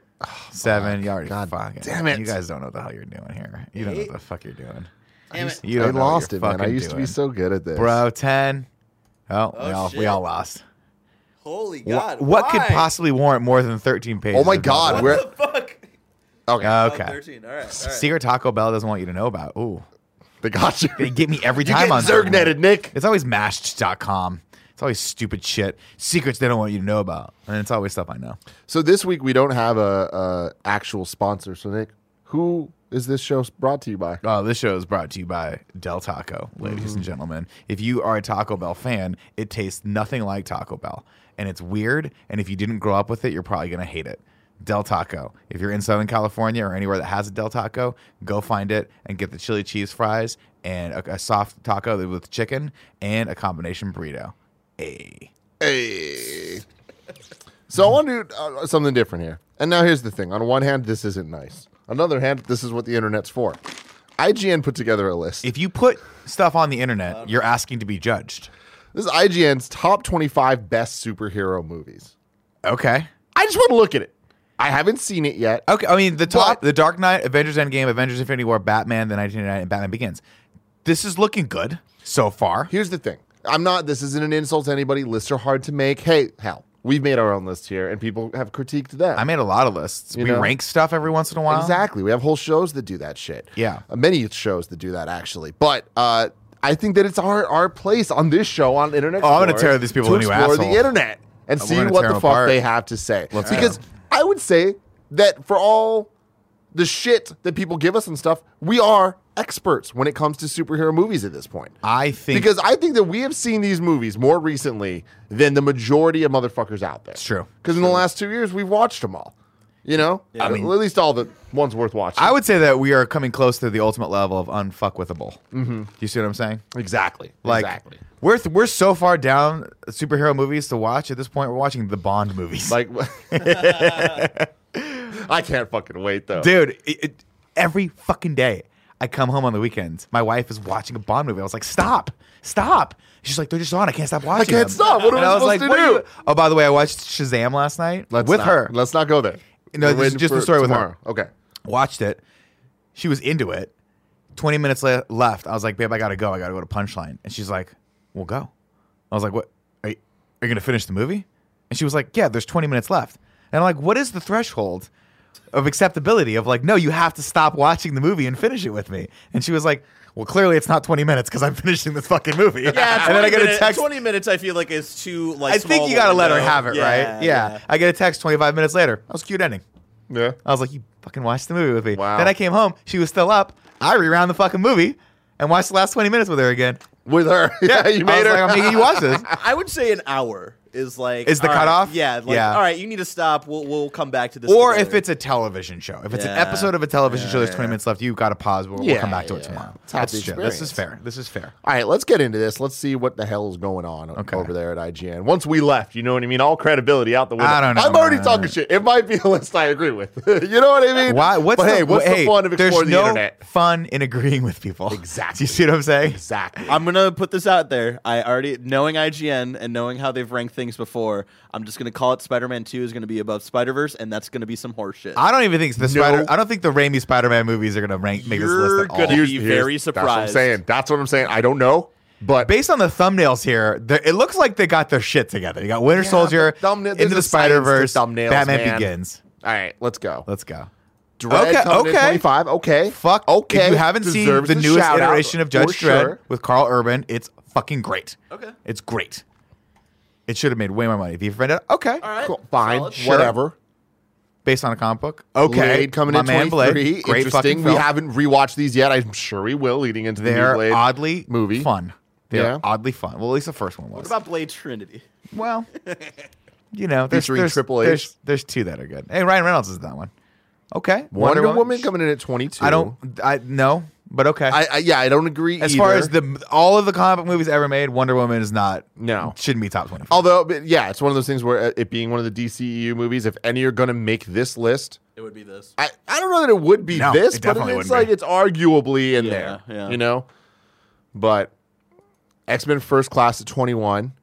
Seven. You already God fucking. damn it. You guys don't know what the hell you're doing here. You don't know what the fuck you're doing. Damn it. You I don't know what lost you're it, man. I fucking used to be doing. so good at this, Bro, ten. Oh, Oh, we all we shit. all lost. Holy Wha- God. What why? could possibly warrant more than thirteen pages? Oh my of God, Taco we're- Bell? What the fuck? Okay. Oh, Okay. thirteen. All right. All right. Secret Taco Bell doesn't want you to know about. Ooh. They got you. They get me every You time get on Zergnetted, Nick. It's always mashed dot com. It's always stupid shit. Secrets they don't want you to know about. And it's always stuff I know. So this week we don't have a, a actual sponsor. So Nick, who is this show brought to you by? Oh, this show is brought to you by Del Taco, ladies Mm-hmm. and gentlemen. If you are a Taco Bell fan, it tastes nothing like Taco Bell. And it's weird. And if you didn't grow up with it, you're probably going to hate it. Del Taco. If you're in Southern California or anywhere that has a Del Taco, go find it and get the chili cheese fries and a, a soft taco with chicken and a combination burrito. Hey. Hey. So I want to do uh, something different here. And now here's the thing. On one hand, this isn't nice. On the other hand, this is what the internet's for. I G N put together a list. If you put stuff on the internet, you're asking to be judged. This is I G N's top twenty-five best superhero movies. Okay. I just want to look at it. I haven't seen it yet. Okay. I mean, the top, But- The Dark Knight, Avengers Endgame, Avengers Infinity War, Batman, the nineteen ninety-nine, and Batman Begins. This is looking good so far. Here's the thing. I'm not, this isn't an insult to anybody. Lists are hard to make. Hey, hell, we've made our own list here and people have critiqued them. I made a lot of lists. You we know? rank stuff every once in a while. Exactly. We have whole shows that do that shit. Yeah. Uh, many shows that do that, actually. But uh, I think that it's our, our place on this show on Internet Oh, I'm gonna Explorer tear these people to a new explore asshole. the internet and We're see gonna what tear the them fuck apart. they have to say. Let's because go. I would say that for all the shit that people give us and stuff, we are experts when it comes to superhero movies at this point. I think Because I think that we have seen these movies more recently than the majority of motherfuckers out there. it's true. Because in the last two years, we've watched them all. You know? Yeah. I mean, at least all the ones worth watching. I would say that we are coming close to the ultimate level of unfuckwithable. Mm-hmm. Do you see what I'm saying? Exactly. Like, exactly. we're th- we're so far down superhero movies to watch at this point. We're watching the Bond movies. Like, I can't fucking wait, though. dude, it, it, every fucking day I come home on the weekends. My wife is watching a Bond movie. I was like, stop, stop. She's like, they're just on. I can't stop watching. can't them." stop. What am And I I was supposed like, to what are do? you- Oh, by the way, I watched Shazam last night Let's with not- her. Let's not go there. No, We're this is waiting just the for story with her. tomorrow. Okay. Watched it. She was into it. twenty minutes le- left. I was like, babe, I gotta go. I gotta go to Punchline. And she's like, we'll go. I was like, what? Are you, are you gonna finish the movie? And she was like, yeah, there's twenty minutes left. And I'm like, what is the threshold of acceptability of like, no, you have to stop watching the movie and finish it with me? And she was like, well, clearly it's not twenty minutes because I'm finishing this fucking movie. Yeah, and then I get minute- a text. twenty minutes I feel like is too like I think small you gotta of a let her window. have it, Yeah, right? Yeah. I get a text twenty-five minutes later. That was a cute ending. Yeah. I was like, you fucking watched the movie with me. Wow. Then I came home. She was still up. I rewound the fucking movie and watched the last twenty minutes with her again. With her. Yeah, you I made was her. like, I'm making you watch this. I would say an hour is like Is the all right, cutoff? Yeah, like, Yeah. all right, you need to stop. We'll we'll come back to this. Or together. if it's a television show. If it's an Yeah. episode of a television show, there's Yeah, twenty yeah. minutes left. You've got to pause. We'll, Yeah, we'll come back to it yeah. tomorrow. It's half the That's true. This is experience. fair. This is fair. All right, let's get into this. Let's see what the hell is going on Okay. over there at I G N. Once we left, you know what I mean? All credibility out the window. I don't know, I'm already man. talking shit. It might be a list I agree with. You know what I mean? Why? What's but the, hey, what's hey, the fun of there's exploring the no internet? fun in agreeing with people. Exactly. Do you see what I'm saying? Exactly. I'm gonna put this out there. I already knowing I G N and knowing how they've ranked things before. I'm just gonna call it Spider-Man two is gonna be above Spider-Verse, and that's gonna be some horse shit. I don't even think the No. Spider. I don't think the Raimi Spider-Man movies are going to rank make this You're list at all. gonna Here's- be here's- very That's what I'm surprised. saying. That's what I'm saying. I don't know, but Based on the thumbnails here, there- it looks like they got their shit together. You got Winter Yeah, Soldier, but thumbnail- Into there's the a science to Spider-Verse, thumbnails, Batman man. Begins. all right, let's go. Let's go. Dredd Okay, coming in okay. twenty-five. Okay. Fuck. Okay. If you haven't seen Deserves the a newest shout out, iteration of Judge for Dredd sure. with Carl Urban, it's fucking great. Okay. It's great. It should have made way more money. If you friend it, okay. All right. Cool. Fine. Solid. Sure. Whatever. based on a comic book. Okay, Blade coming my in man Blade, twenty-three. great Interesting. fucking We film. haven't rewatched these yet. I'm sure we will leading into the new They're Blade oddly movie. fun. They're Yeah. oddly fun. Well, at least the first one was. What about Blade Trinity? Well, you know, there's Featuring there's, Triple H. there's there's two that are good. Hey, Ryan Reynolds is that one. Okay, Wonder, Woman coming in at twenty-two. I don't. I no, but okay. I, I yeah, I don't agree. as either. far as the all of the comic book movies ever made, Wonder Woman is not. No. shouldn't be top twenty. Although, but yeah, it's one of those things where uh, it being one of the D C E U movies, if any are going to make this list, It would be this. I, I don't know that it would be No, this, it but definitely it's wouldn't like be. it's arguably in Yeah, there, yeah. you know. But X-Men First Class at twenty-one,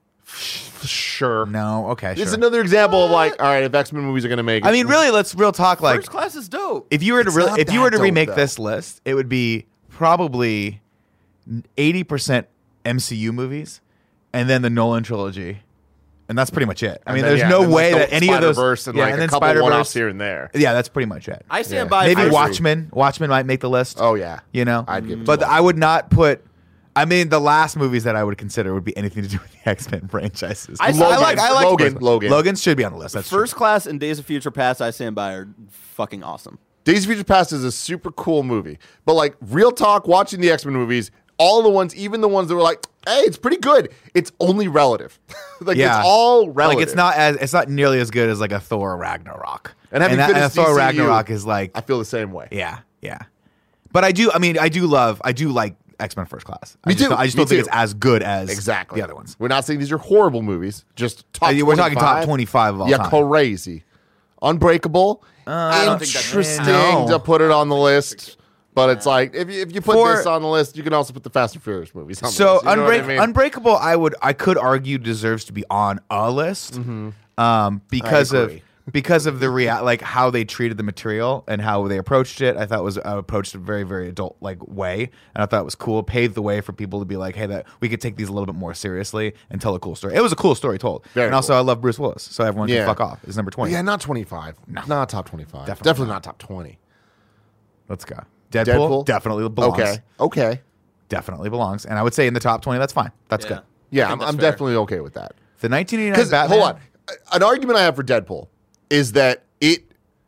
sure. No, okay, It's sure. another example of like, all right, if X-Men movies are going to make it, I mean, really, let's real talk. Like, First Class is dope. if you were to It's really, not if you that were to dope, remake though. this list, it would be probably eighty percent M C U movies, and then the Nolan trilogy, and that's pretty much it. I And mean, then, there's yeah, no then way like that any of those, Spider-Verse and yeah, like and a then couple Spider-Verse- one-offs here and there. Yeah, that's pretty much it. I stand Yeah. by. Maybe First- Watchmen. Watchmen might make the list. Oh yeah, You know, I'd give it but to I would not put. I mean, the last movies that I would consider would be anything to do with the X Men franchises. I- I, Logan. like, I like Logan. Logan. Logan. Logan should be on the list. That's First true. Class and Days of Future Past, I stand by, are fucking awesome. Days of Future Past is a super cool movie, but like real talk, watching the X-Men movies, all the ones, even the ones that were like, hey, it's pretty good. It's only relative. like Yeah. it's all relative. Like it's not as it's not nearly as good as like a Thor Ragnarok. And having that, and a finished Thor D C U, Ragnarok is like I feel the same way. yeah, yeah. But I do. I mean, I do love. I do like X Men First Class. I Me just too. don't- I just Me don't think too. it's as good as Exactly the other ones. We're not saying these are horrible movies. Just top. Uh, we're talking top twenty-five. twenty-five of all yeah, time. crazy. Unbreakable. I don't think that's- Interesting No. to put it on the list. But it's like if you, if you put For- this on the list, you can also put the Fast and Furious movies on the So list. You know what I Unbreak- mean? Unbreakable, I would, I could argue, deserves to be on a list, um, because of agree. because of the rea- like how they treated the material and how they approached it. I thought was uh, approached a very very adult like way, and I thought it was cool. Paved the way for people to be like, hey, that we could take these a little bit more seriously and tell a cool story. It was a cool story told, Very and also cool. I love Bruce Willis, so everyone Yeah. can fuck off. It's number twenty. yeah, not twenty-five. Not top twenty-five. Definitely Definitely, not. not top twenty. Let's go. Deadpool, Deadpool? definitely belongs. Okay. Okay. Definitely belongs, and I would say in the top twenty. That's fine. That's Yeah. good. Yeah, I I'm, think I'm that's fair. definitely okay with that. The nineteen eighty-nine Because Batman. hold on, an argument I have for Deadpool is that it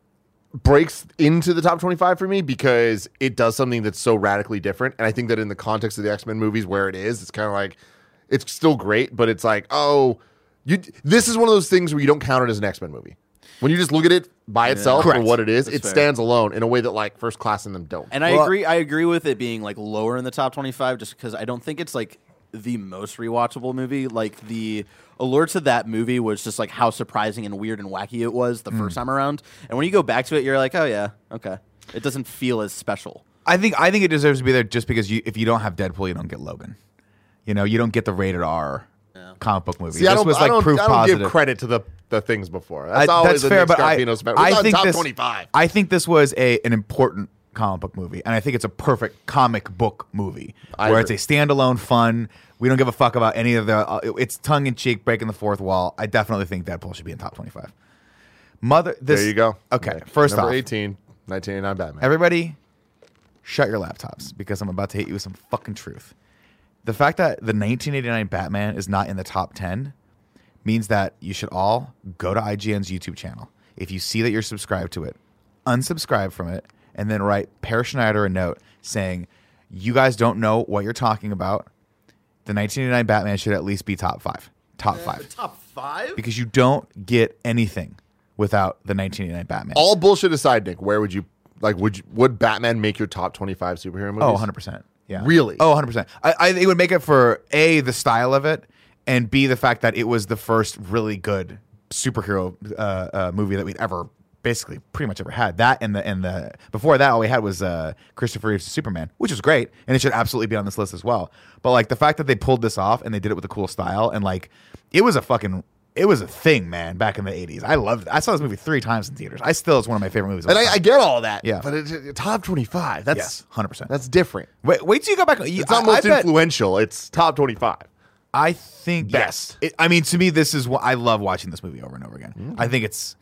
breaks into the top twenty-five for me because it does something that's so radically different, and I think that in the context of the X-Men movies, where it is, it's kind of like it's still great, but it's like, oh, you. This is one of those things where you don't count it as an X-Men movie. When you just look at it by itself Correct. for what it is, That's it fair. stands alone in a way that like First Class and them don't. And I Well- agree. I agree with it being like lower in the top twenty-five, just because I don't think it's like the most rewatchable movie. Like the allure to that movie was just like how surprising and weird and wacky it was the Mm. first time around. And when you go back to it, you're like, oh yeah, okay. It doesn't feel as special. I think I think it deserves to be there just because you, if you don't have Deadpool, you don't get Logan. You know, you don't get the rated R comic book movie. See, I this don't, was I like don't, proof I don't positive. give credit to the, the things before. I- That's always that's a fair, Nick but I, Scarpino special. I It's on think top this, twenty-five. I think this was a an important comic book movie, and I think it's a perfect comic book movie I where agree. it's a standalone, fun. We don't give a fuck about any of the. Uh, it- it's tongue in cheek, breaking the fourth wall. I definitely think Deadpool should be in top twenty-five. Mother, this, there you go. Okay, first Number off, eighteen, nineteen eighty-nine Batman. everybody, shut your laptops because I'm about to hit you with some fucking truth. The fact that the nineteen eighty-nine Batman is not in the top ten means that you should all go to I G N's YouTube channel. If you see that you're subscribed to it, unsubscribe from it, and then write Per Schneider a note saying, you guys don't know what you're talking about. The nineteen eighty-nine Batman should at least be top five. Top five. Top five? Because you don't get anything without the nineteen eighty-nine Batman. All bullshit aside, Nick, where would you like? Would you, would Batman make your top twenty-five superhero movies? Oh, one hundred percent. Yeah. Really? Oh, one hundred percent. I, I think it would make it for A, the style of it, and B, the fact that it was the first really good superhero uh, uh, movie that we'd ever basically pretty much ever had. That and the and the before that all we had was uh, Christopher Reeve's Superman, which was great, and it should absolutely be on this list as well. But like the fact that they pulled this off and they did it with a cool style, and like it was a fucking it was a thing, man, back in the eighties. I loved it. I saw this movie three times in theaters. I still it's one of my favorite movies. of And all I, time. I get all that. Yeah. But it's, it's top twenty-five. That's Yes, one hundred percent. That's different. Wait, wait till you go back. It's not most influential. It's top twenty-five. I think Best. yes. It, I mean, to me, this is what I love watching this movie over and over again. I think it's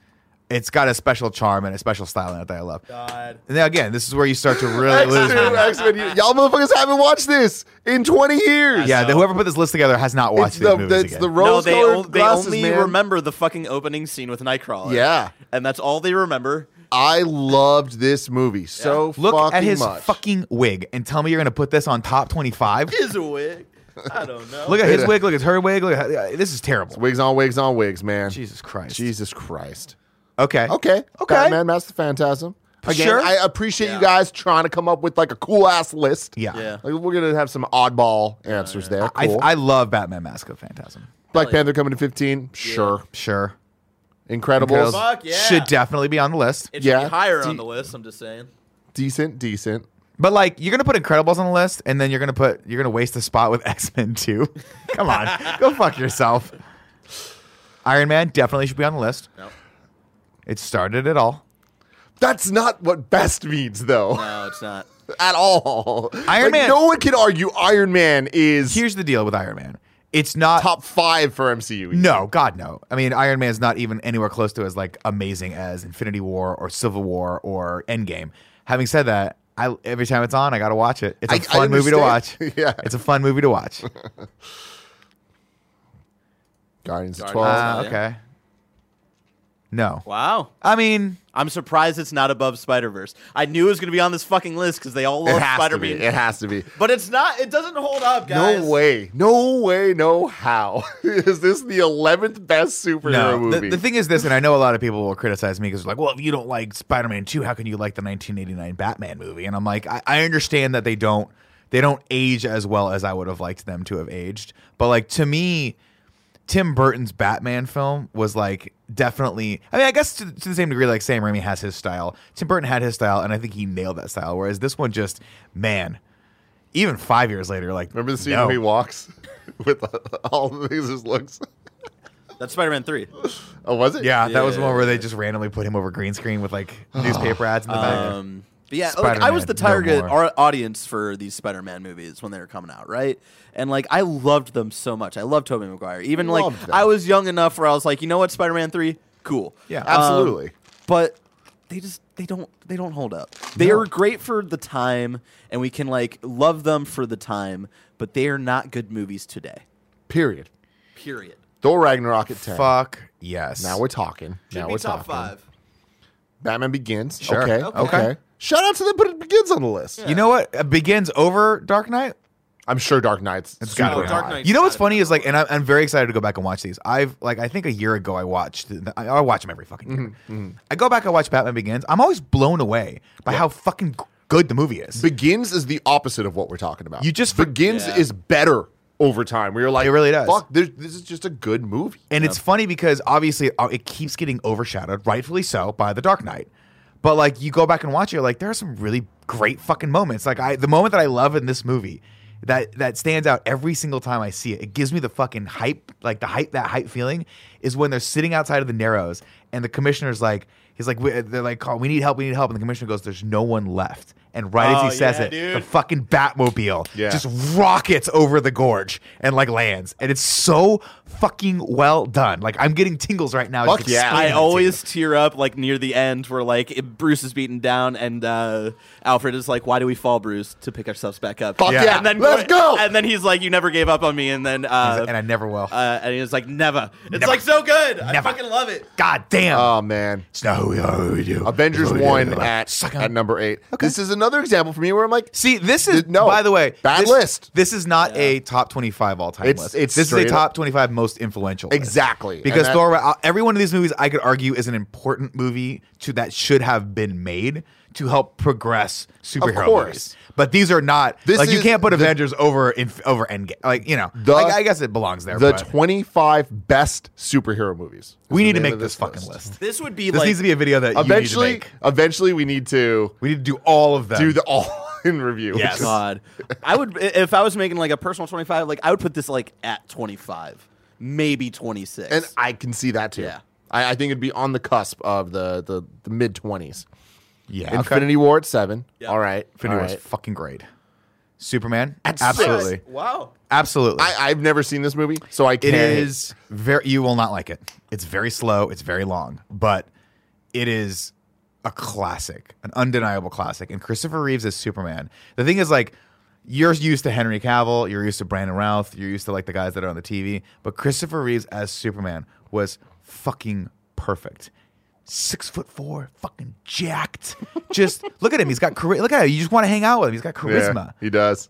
it's got a special charm and a special style in it that I love. God. And then again, this is where you start to really X lose. two, X-Men, you- y'all motherfuckers haven't watched this in twenty years. Yeah, the, whoever put this list together has not watched It's these the- movies it's again. the No, rose they, colored o- they glasses, only man. remember the fucking opening scene with Nightcrawler. Yeah. And that's all they remember. I loved this movie so Look fucking at his much. fucking wig and tell me you're going to put this on top twenty-five? His wig. I don't know. Look at his wig. Look at her wig. Look at how, this is terrible. Wigs on wigs on wigs, man. Jesus Christ. Jesus Christ. Okay. Okay. Okay. Batman, Master Phantasm. Again, Sure. I appreciate Yeah. you guys trying to come up with like a cool ass list. Yeah. Yeah. Like, we're gonna have some oddball answers there. I, Cool. I love Batman Mask of Phantasm. Black like- Panther coming to fifteen. Sure. Sure. Incredibles. Incredibles. Fuck yeah. Should definitely be on the list. It should Yeah. be higher Do- on the list, I'm just saying. Decent, decent. But like, you're gonna put Incredibles on the list, and then you're gonna put you're gonna waste a spot with X-Men two. Come on, go fuck yourself. Iron Man definitely should be on the list. Nope. It started it all. That's not what best means, though, No, it's not. at all. Iron Like, Man- No one can argue Iron Man is Here's the deal with Iron Man. It's not top five for M C U. No, God no. I mean, Iron Man's not even anywhere close to as like amazing as Infinity War or Civil War or Endgame. Having said that, I every time it's on, I gotta watch it. It's a I- I fun movie to watch. understand. Yeah. It's a fun movie to watch. Guardians of Guardians. twelve. Uh, yeah. okay. No. Wow. I mean, I'm surprised it's not above Spider-Verse. I knew it was going to be on this fucking list because they all it love has to Spider-Man. be. It has to be. But it's not. It doesn't hold up, guys. No way. No way. No how. Is this the eleventh best superhero no. movie? The, the thing is this, and I know a lot of people will criticize me because like, well, if you don't like Spider-Man two, how can you like the nineteen eighty-nine Batman movie? And I'm like, I, I understand that they don't they don't age as well as I would have liked them to have aged. But like to me, Tim Burton's Batman film was like definitely, I mean, I guess to, to the same degree, like Sam Raimi has his style. Tim Burton had his style, and I think he nailed that style. Whereas this one just, man, even five years later, like, Remember the scene no. where he walks with all the things his looks? That's Spider-Man three. Oh, was it? Yeah, that was the Yeah. one where they just randomly put him over green screen with like newspaper ads in the back. Um, but yeah, like, I Spider-Man, was the no target more. au- audience for these Spider-Man movies when they were coming out, right? And like, I loved them so much. I loved Tobey Maguire. Even like, Loved them. I was young enough where I was like, you know what, Spider-Man three, cool. Yeah. Absolutely. Um, but they just they don't they don't hold up. They No. are great for the time, and we can like love them for the time, but they are not good movies today. Period. Period. Thor Ragnarok at ten. Fuck yes. Now we're talking. Should now be we're top talking. five. Batman Begins. Sure. Okay. Okay. Okay. Shout out to them, but it Begins on the list. You know what? It begins over Dark Knight. I'm sure Dark Knight's It's super gotta be Dark high. Knight. You know what's gotta be funny is like, and I'm, I'm very excited to go back and watch these. I've like, I think a year ago I watched. I, I watch them every fucking year. Mm-hmm, I go back and watch Batman Begins. I'm always blown away by how fucking good the movie is. Begins is the opposite of what we're talking about. You just- Begins Yeah. is better over time. We were like, It really does. Fuck, this this is just a good movie. And it's funny because obviously uh, it keeps getting overshadowed, rightfully so, by The Dark Knight. But like you go back and watch it, you're like, there are some really great fucking moments. Like I, the moment that I love in this movie, that that stands out every single time I see it. It gives me the fucking hype, like the hype, that hype feeling is when they're sitting outside of the Narrows and the commissioner's like, he's like, we, they're like, oh, we need help, we need help, and the commissioner goes, there's no one left. And right Oh, as he says yeah, it, dude. the fucking Batmobile Yeah. just rockets over the gorge and like lands, and it's so fucking well done. Like I'm getting tingles right now. Fuck just yeah. explaining I it to always you. tear up like near the end where like it- Bruce is beaten down and uh, Alfred is like, "Why do we fall, Bruce? To pick ourselves back up." Fuck yeah. And then Let's go. And then he's like, "You never gave up on me." And then uh, and I never will. uh, and he was like, "Never." It's Never. like so good. I Never. fucking love it. God damn. Oh man. it's not who we are, who we do. Avengers It's what we one do. at, Suck at on- number eight. This is another example for me where I'm like, See, this is Th- no. by the way, Bad this, list. This is not a top twenty-five all-time It's- list. it's this is a straight top up- twenty-five most influential. list. Exactly. Because And that- Thor, uh, every one of these movies, I could argue, is an important movie to that should have been made to help progress superhero course. movies. But these are not. This like you is can't put the- Avengers over in, over Endgame. Like you know, The- I, I guess it belongs there. the but twenty-five best superhero movies. we is need the to name make of this fucking list. This would be This like needs to be a video that Eventually, you need to make. eventually we need to We need to do all of them. do the all in review. Yes. which is- God. I would if I was making like a personal twenty-five. Like I would put this like at twenty-five, maybe twenty-six. And I can see that too. Yeah. I, I think it'd be on the cusp of the the, the mid twenties. yeah, Infinity War at seven. Yeah. All right. Infinity all War is right. fucking great. Superman, At absolutely, six. wow. absolutely. I, I've never seen this movie, so I It can't. is very. You will not like it. It's very slow. It's very long, but it is a classic, an undeniable classic. And Christopher Reeves as Superman. The thing is, like, you're used to Henry Cavill, you're used to Brandon Routh, you're used to like the guys that are on the T V, but Christopher Reeves as Superman was fucking perfect. Six foot four, fucking jacked. Just look at him. He's got charisma. Look at him. You just want to hang out with him. He's got charisma. Yeah, he does.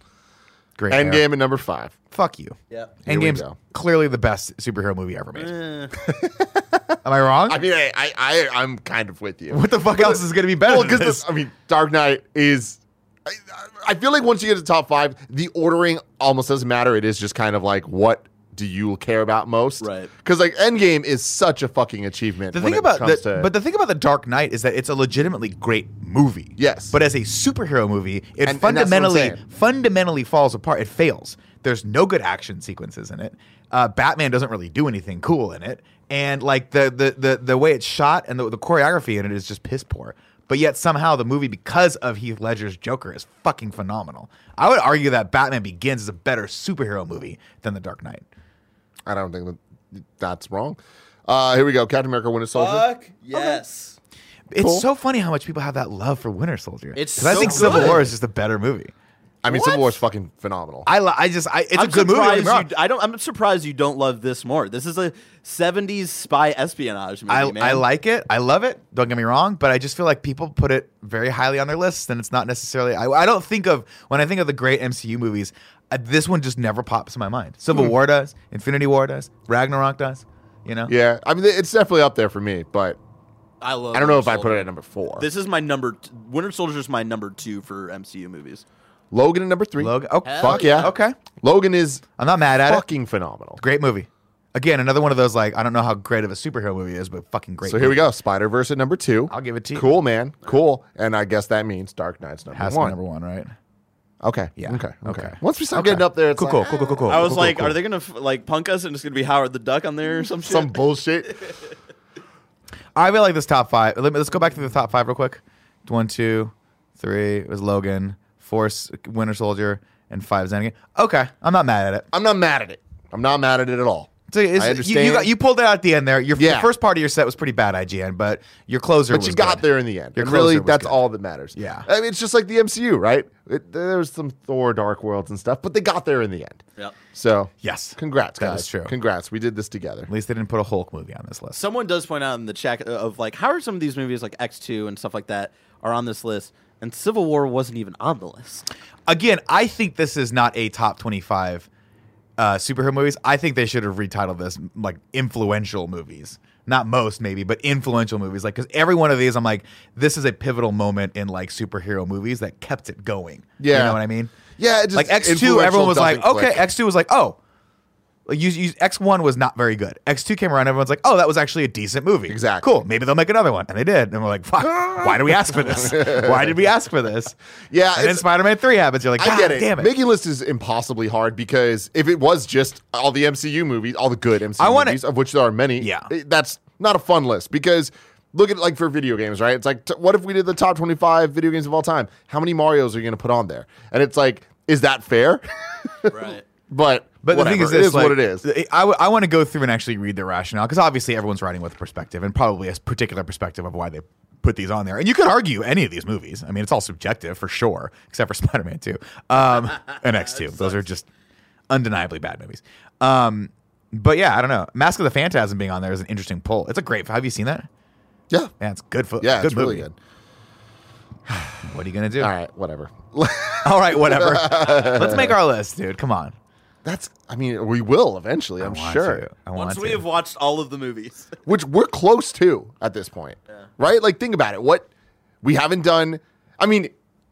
Great. Endgame hair. at number five. Fuck you. Yep. Here we Endgame's go. clearly the best superhero movie ever made. Eh. Am I wrong? I mean, I, I, I, I'm kind of with you. What the fuck else is going to be better Well, than because this? I mean, Dark Knight is. I, I feel like once you get to top five, the ordering almost doesn't matter. It is just kind of like, what do you care about most? Right. Because like Endgame is such a fucking achievement. The when thing it about comes the, to, but the thing about the Dark Knight is that it's a legitimately great movie. Yes. But as a superhero movie, it And- and that's what I'm fundamentally saying. fundamentally falls apart. It fails. There's no good action sequences in it. Uh, Batman doesn't really do anything cool in it, and like the the the, the way it's shot and the, the choreography in it is just piss poor. But yet somehow the movie, because of Heath Ledger's Joker, is fucking phenomenal. I would argue that Batman Begins is a better superhero movie than The Dark Knight. I don't think that that's wrong. Uh, here we go. Captain America: Winter Soldier. Fuck yes. It's Cool. so funny how much people have that love for Winter Soldier. It's 'Cause I so think Civil good. War is just a better movie. I mean, What? Civil War is fucking phenomenal. I, li- I just, I, it's I'm a good movie. don't get me surprised wrong. you, I don't. I'm surprised you don't love this more. This is a seventies spy espionage movie, I, man. I like it. I love it. Don't get me wrong, but I just feel like people put it very highly on their lists, and it's not necessarily. I, I don't think of when I think of the great M C U movies. Uh, this one just never pops in my mind. Civil Hmm. War does. Infinity War does. Ragnarok does. You know. Yeah, I mean, it's definitely up there for me, but I love. I don't know Winter if I put Soldier. it at number four. This is my number. T- Winter Soldier is my number two for M C U movies. Logan at number three. Logan. Oh, Hell fuck yeah. yeah. Okay. Logan is I'm not mad at it. fucking phenomenal. Great movie. Again, another one of those like I don't know how great of a superhero movie it is, but fucking great. So here we movie. go. Spider Verse at number two. I'll give it to you. Cool, man. Cool. And I guess that means Dark Knight's number Has to be one. number one, right? Okay. Yeah. Okay. Okay. Okay. Once we start Okay. getting up there, it's Cool, like, cool, cool, cool, cool. I was cool, cool, like, cool. are they gonna f- like punk us and it's gonna be Howard the Duck on there or some shit? some bullshit. I really like this top five. Let me, let's go back to the top five real quick. One, two, three. It was Logan. Four, S- Winter Soldier, and five, Endgame. Okay, I'm not mad at it. I'm not mad at it. I'm not mad at it at all. So it's- I you- understand. You, got, you pulled it out at the end there. Your Yeah. the first part of your set was pretty bad, I G N, but your closer But was you got good. there in the end. Your And really, closer was that's good. all that matters. Yeah. I mean, it's just like the M C U, right? It, there's some Thor, Dark Worlds, and stuff, but they got there in the end. Yep. So, Yes. congrats, That guys. is true. Congrats. We did this together. At least they didn't put a Hulk movie on this list. Someone does point out in the chat of like, how are some of these movies like X two and stuff like that are on this list, and Civil War wasn't even on the list. Again, I think this is not a top twenty-five uh, superhero movies. I think they should have retitled this like influential movies. Not most, maybe, but influential movies. Like, because every one of these, I'm like, this is a pivotal moment in like superhero movies that kept it going. Yeah. You know what I mean? Yeah, it just Like X two, influential everyone was like, doesn't okay. click. X two was like, oh. Like you, you, X one was not very good. X two came around, everyone's like, oh, that was actually a decent movie. Exactly. Cool. Maybe they'll make another one. And they did. And we're like, fuck, why did we ask for this? Why did we ask for this? Yeah, And then it's- Spider-Man three happens. You're like, I God get it. damn it. Making list is impossibly hard because if it was just all the M C U movies, all the good M C U I wanna- movies, of which there are many, Yeah. it- that's not a fun list because look at like for video games, right? It's like, t- what if we did the top twenty-five video games of all time? How many Marios are you going to put on there? And it's like, is that fair? Right. But But whatever. the thing is, it this, is like, what it is. I, w- I want to go through and actually read the rationale because obviously everyone's writing with perspective and probably a particular perspective of why they put these on there. And you could argue any of these movies. I mean, it's all subjective for sure, except for Spider-Man two um, and X two. Those are just undeniably bad movies. Um, but yeah, I don't know. Mask of the Phantasm being on there is an interesting pull. It's a great. Have you seen that? Yeah, Man, it's good. Fo- yeah, good it's really movie. good. What are you gonna do? All right, whatever. All right, whatever. Let's make our list, dude. Come on. That's. I mean, we will eventually. I'm I want sure. to. I Once want we to. have watched all of the movies. Which we're close to at this point, right? Like, think about it. What we haven't done. I mean,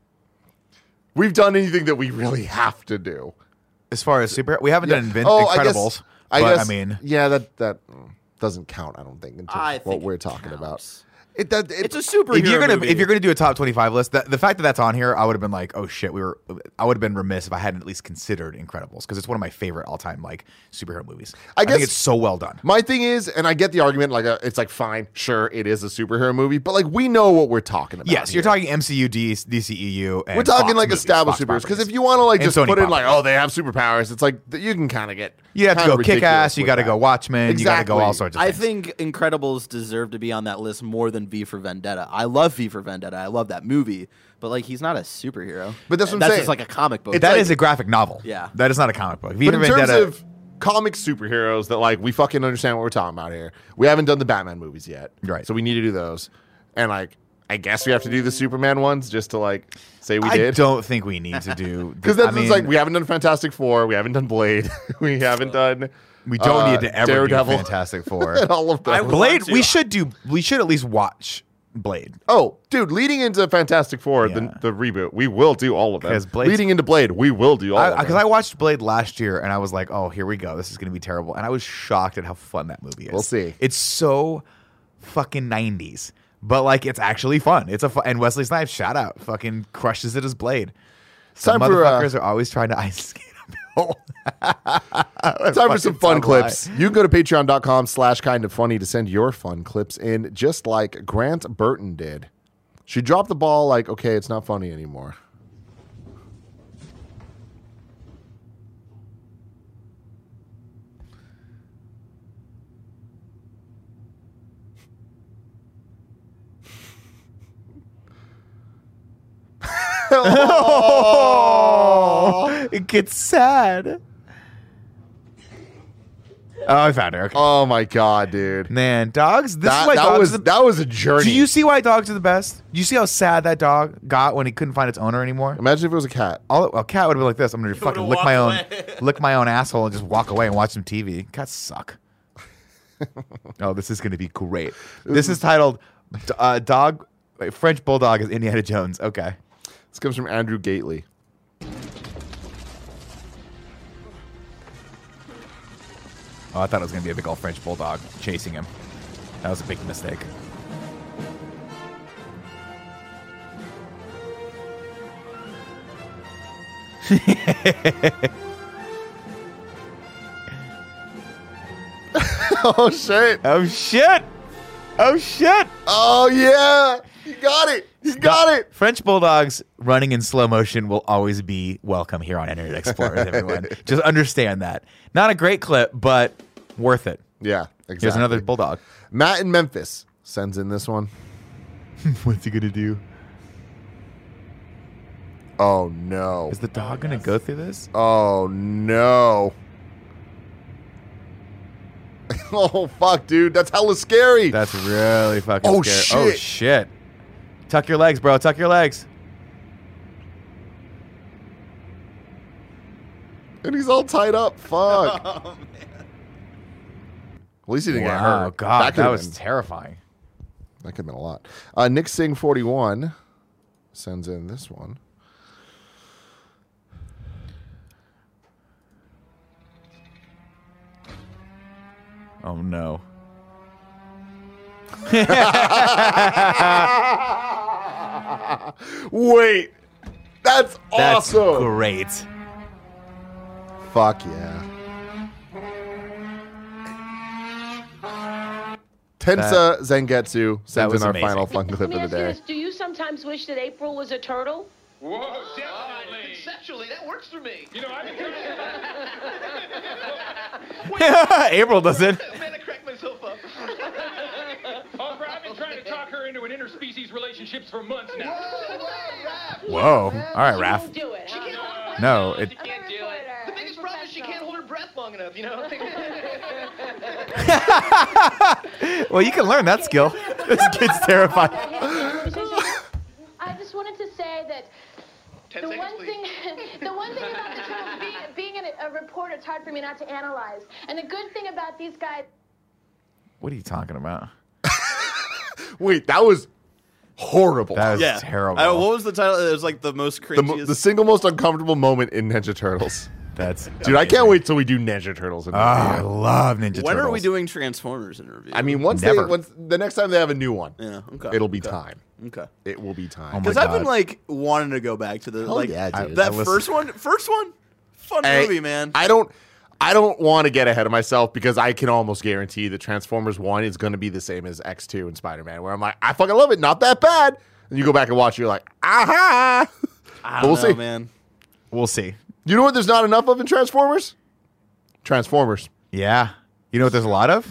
we've done anything that we really have to do. As far as super, we haven't Yeah. done Invin- Oh, I guess- Incredibles. I but, guess. I mean, yeah, that that mm, doesn't count. I don't think into I what think we're it talking about. counts. It, that, it, It's a superhero if you're gonna movie. if you're gonna do a top twenty-five list, that, the fact that that's on here, I would have been like, oh shit, we were. I would have been remiss if I hadn't at least considered Incredibles because it's one of my favorite all time like superhero movies. I I, guess- think it's so well done. My thing is, and I get the argument. Like, uh it's like fine, sure, it is a superhero movie, but like we know what we're talking about. Yes, you're here. talking M C U, D C E U. And We're talking Fox like movies, established Fox superheroes. Because properties. if you want to like And just Sony put in like, properties. oh, they have superpowers, it's like th- you can kind of get. you have to kinda go Kick ridiculous Ass, you with got to that. go Watchmen, you got to go Exactly. all sorts of I things. think Incredibles deserve to be on that list more than than V for Vendetta. I love V for Vendetta. I love that movie. But like, he's not a superhero. But that's what I'm that's saying. just like a comic book. That like- is a graphic novel. Yeah. That is not a comic book. V But for in terms Vendetta. of comic superheroes that like we fucking understand what we're talking about here. We haven't done the Batman movies yet. Right. So we need to do those. And like I guess we have to do the Superman ones just to like say we I did. don't think we need to do Because I that's mean, it's like we haven't done Fantastic Four, we haven't done Blade, we haven't done we don't uh, need to ever Daredevil. do Fantastic Four. and all of them. I would Blade. want to. We should do. We should at least watch Blade. Oh, dude, leading into Fantastic Four, Yeah. the, the reboot, we will do all of them. 'Cause Blade's- Leading into Blade, we will do all of them. Because I, I watched Blade last year and I was like, oh, here we go. This is going to be terrible. And I was shocked at how fun that movie is. We'll see. It's so fucking nineties, but like it's actually fun. It's a fu- and Wesley Snipes, shout out, fucking crushes it as Blade. Some Time for, uh, motherfuckers are always trying to ice skate uphill. Time for some fun clips. You can go to patreon.com slash kind of funny to send your fun clips in, just like Grant Burton did. She dropped the ball like, okay, it's not funny anymore. Oh, it gets sad. Oh, I found her. Okay. Oh my god, dude. Man, dogs. This That, is why that dogs was are the- that was a journey. Do you see why dogs are the best? Do you see how sad that dog got when he couldn't find its owner anymore? Imagine if it was a cat. All a cat would have been like this. I'm gonna fucking lick walked my own, away. lick my own asshole and just walk away and watch some T V. Cats suck. Oh, this is gonna be great. This is titled uh, "Dog wait, French Bulldog" is Indiana Jones. Okay. This comes from Andrew Gately. Oh, I thought it was gonna be a big old French Bulldog chasing him. That was a big mistake. Oh shit. Oh shit! Oh shit! Oh yeah. You got it. You got it. French Bulldogs running in slow motion will always be welcome here on Internet Explorers, everyone. Just understand that. Not a great clip, but worth it. Yeah, exactly. Here's another Bulldog. Matt in Memphis sends in this one. What's he gonna do? Oh no. Is the dog gonna go through this? Oh no. Oh fuck, dude. That's hella scary. That's really fucking Oh, scary. Oh shit. shit. Tuck your legs, bro. Tuck your legs. And he's all tied up. Fuck. At least he didn't get Wow, hurt. God, that, could've was been- terrifying. That could have been a lot. Uh, Nick Singh forty-one sends in this one. Oh no. Wait. That's That's awesome. great. Fuck yeah. Tensa Zengetsu sends was in our amazing. final fun clip of the day. Do you sometimes wish that April was a turtle? Whoa, definitely. Conceptually, that works for me. You know, I've been April does it. Man, I cracked myself up. Harper, I've been trying to talk her into an interspecies relationships for months now. Whoa. All right, Raph. Won't do it. She can't hold her breath. No, it, She can't do it. The biggest problem is she can't hold her breath long enough, you know? well, you can learn that skill. This kid's terrified. I just wanted to say that Ten the seconds, one please. thing, the one thing about the turtles, being, being a, a reporter, it's hard for me not to analyze. And the good thing about these guys. What are you talking about? Wait, that was horrible. That was Yeah. terrible. I- what was the title? It was like the most the, mo- cringiest. the single most uncomfortable moment in Ninja Turtles. That's Dude, I can't wait till we do Ninja Turtles in Oh, I review. love Ninja when Turtles. are we doing Transformers in review? I mean, once Never. they once the next time they have a new one, yeah, okay. it'll be okay. time. Okay. It will be time. Oh my Because I've been God. like wanting to go back to the Hell like yeah, dude. that I listen- first one. First one, fun Hey, movie, man. I don't I don't want to get ahead of myself because I can almost guarantee that Transformers one is going to be the same as X two and Spider-Man, where I'm like, I fucking love it, not that bad. And you go back and watch, you're like, aha. I But we'll don't know, see. man. We'll see. You know what there's not enough of in Transformers? Transformers. Yeah. You know what there's a lot of?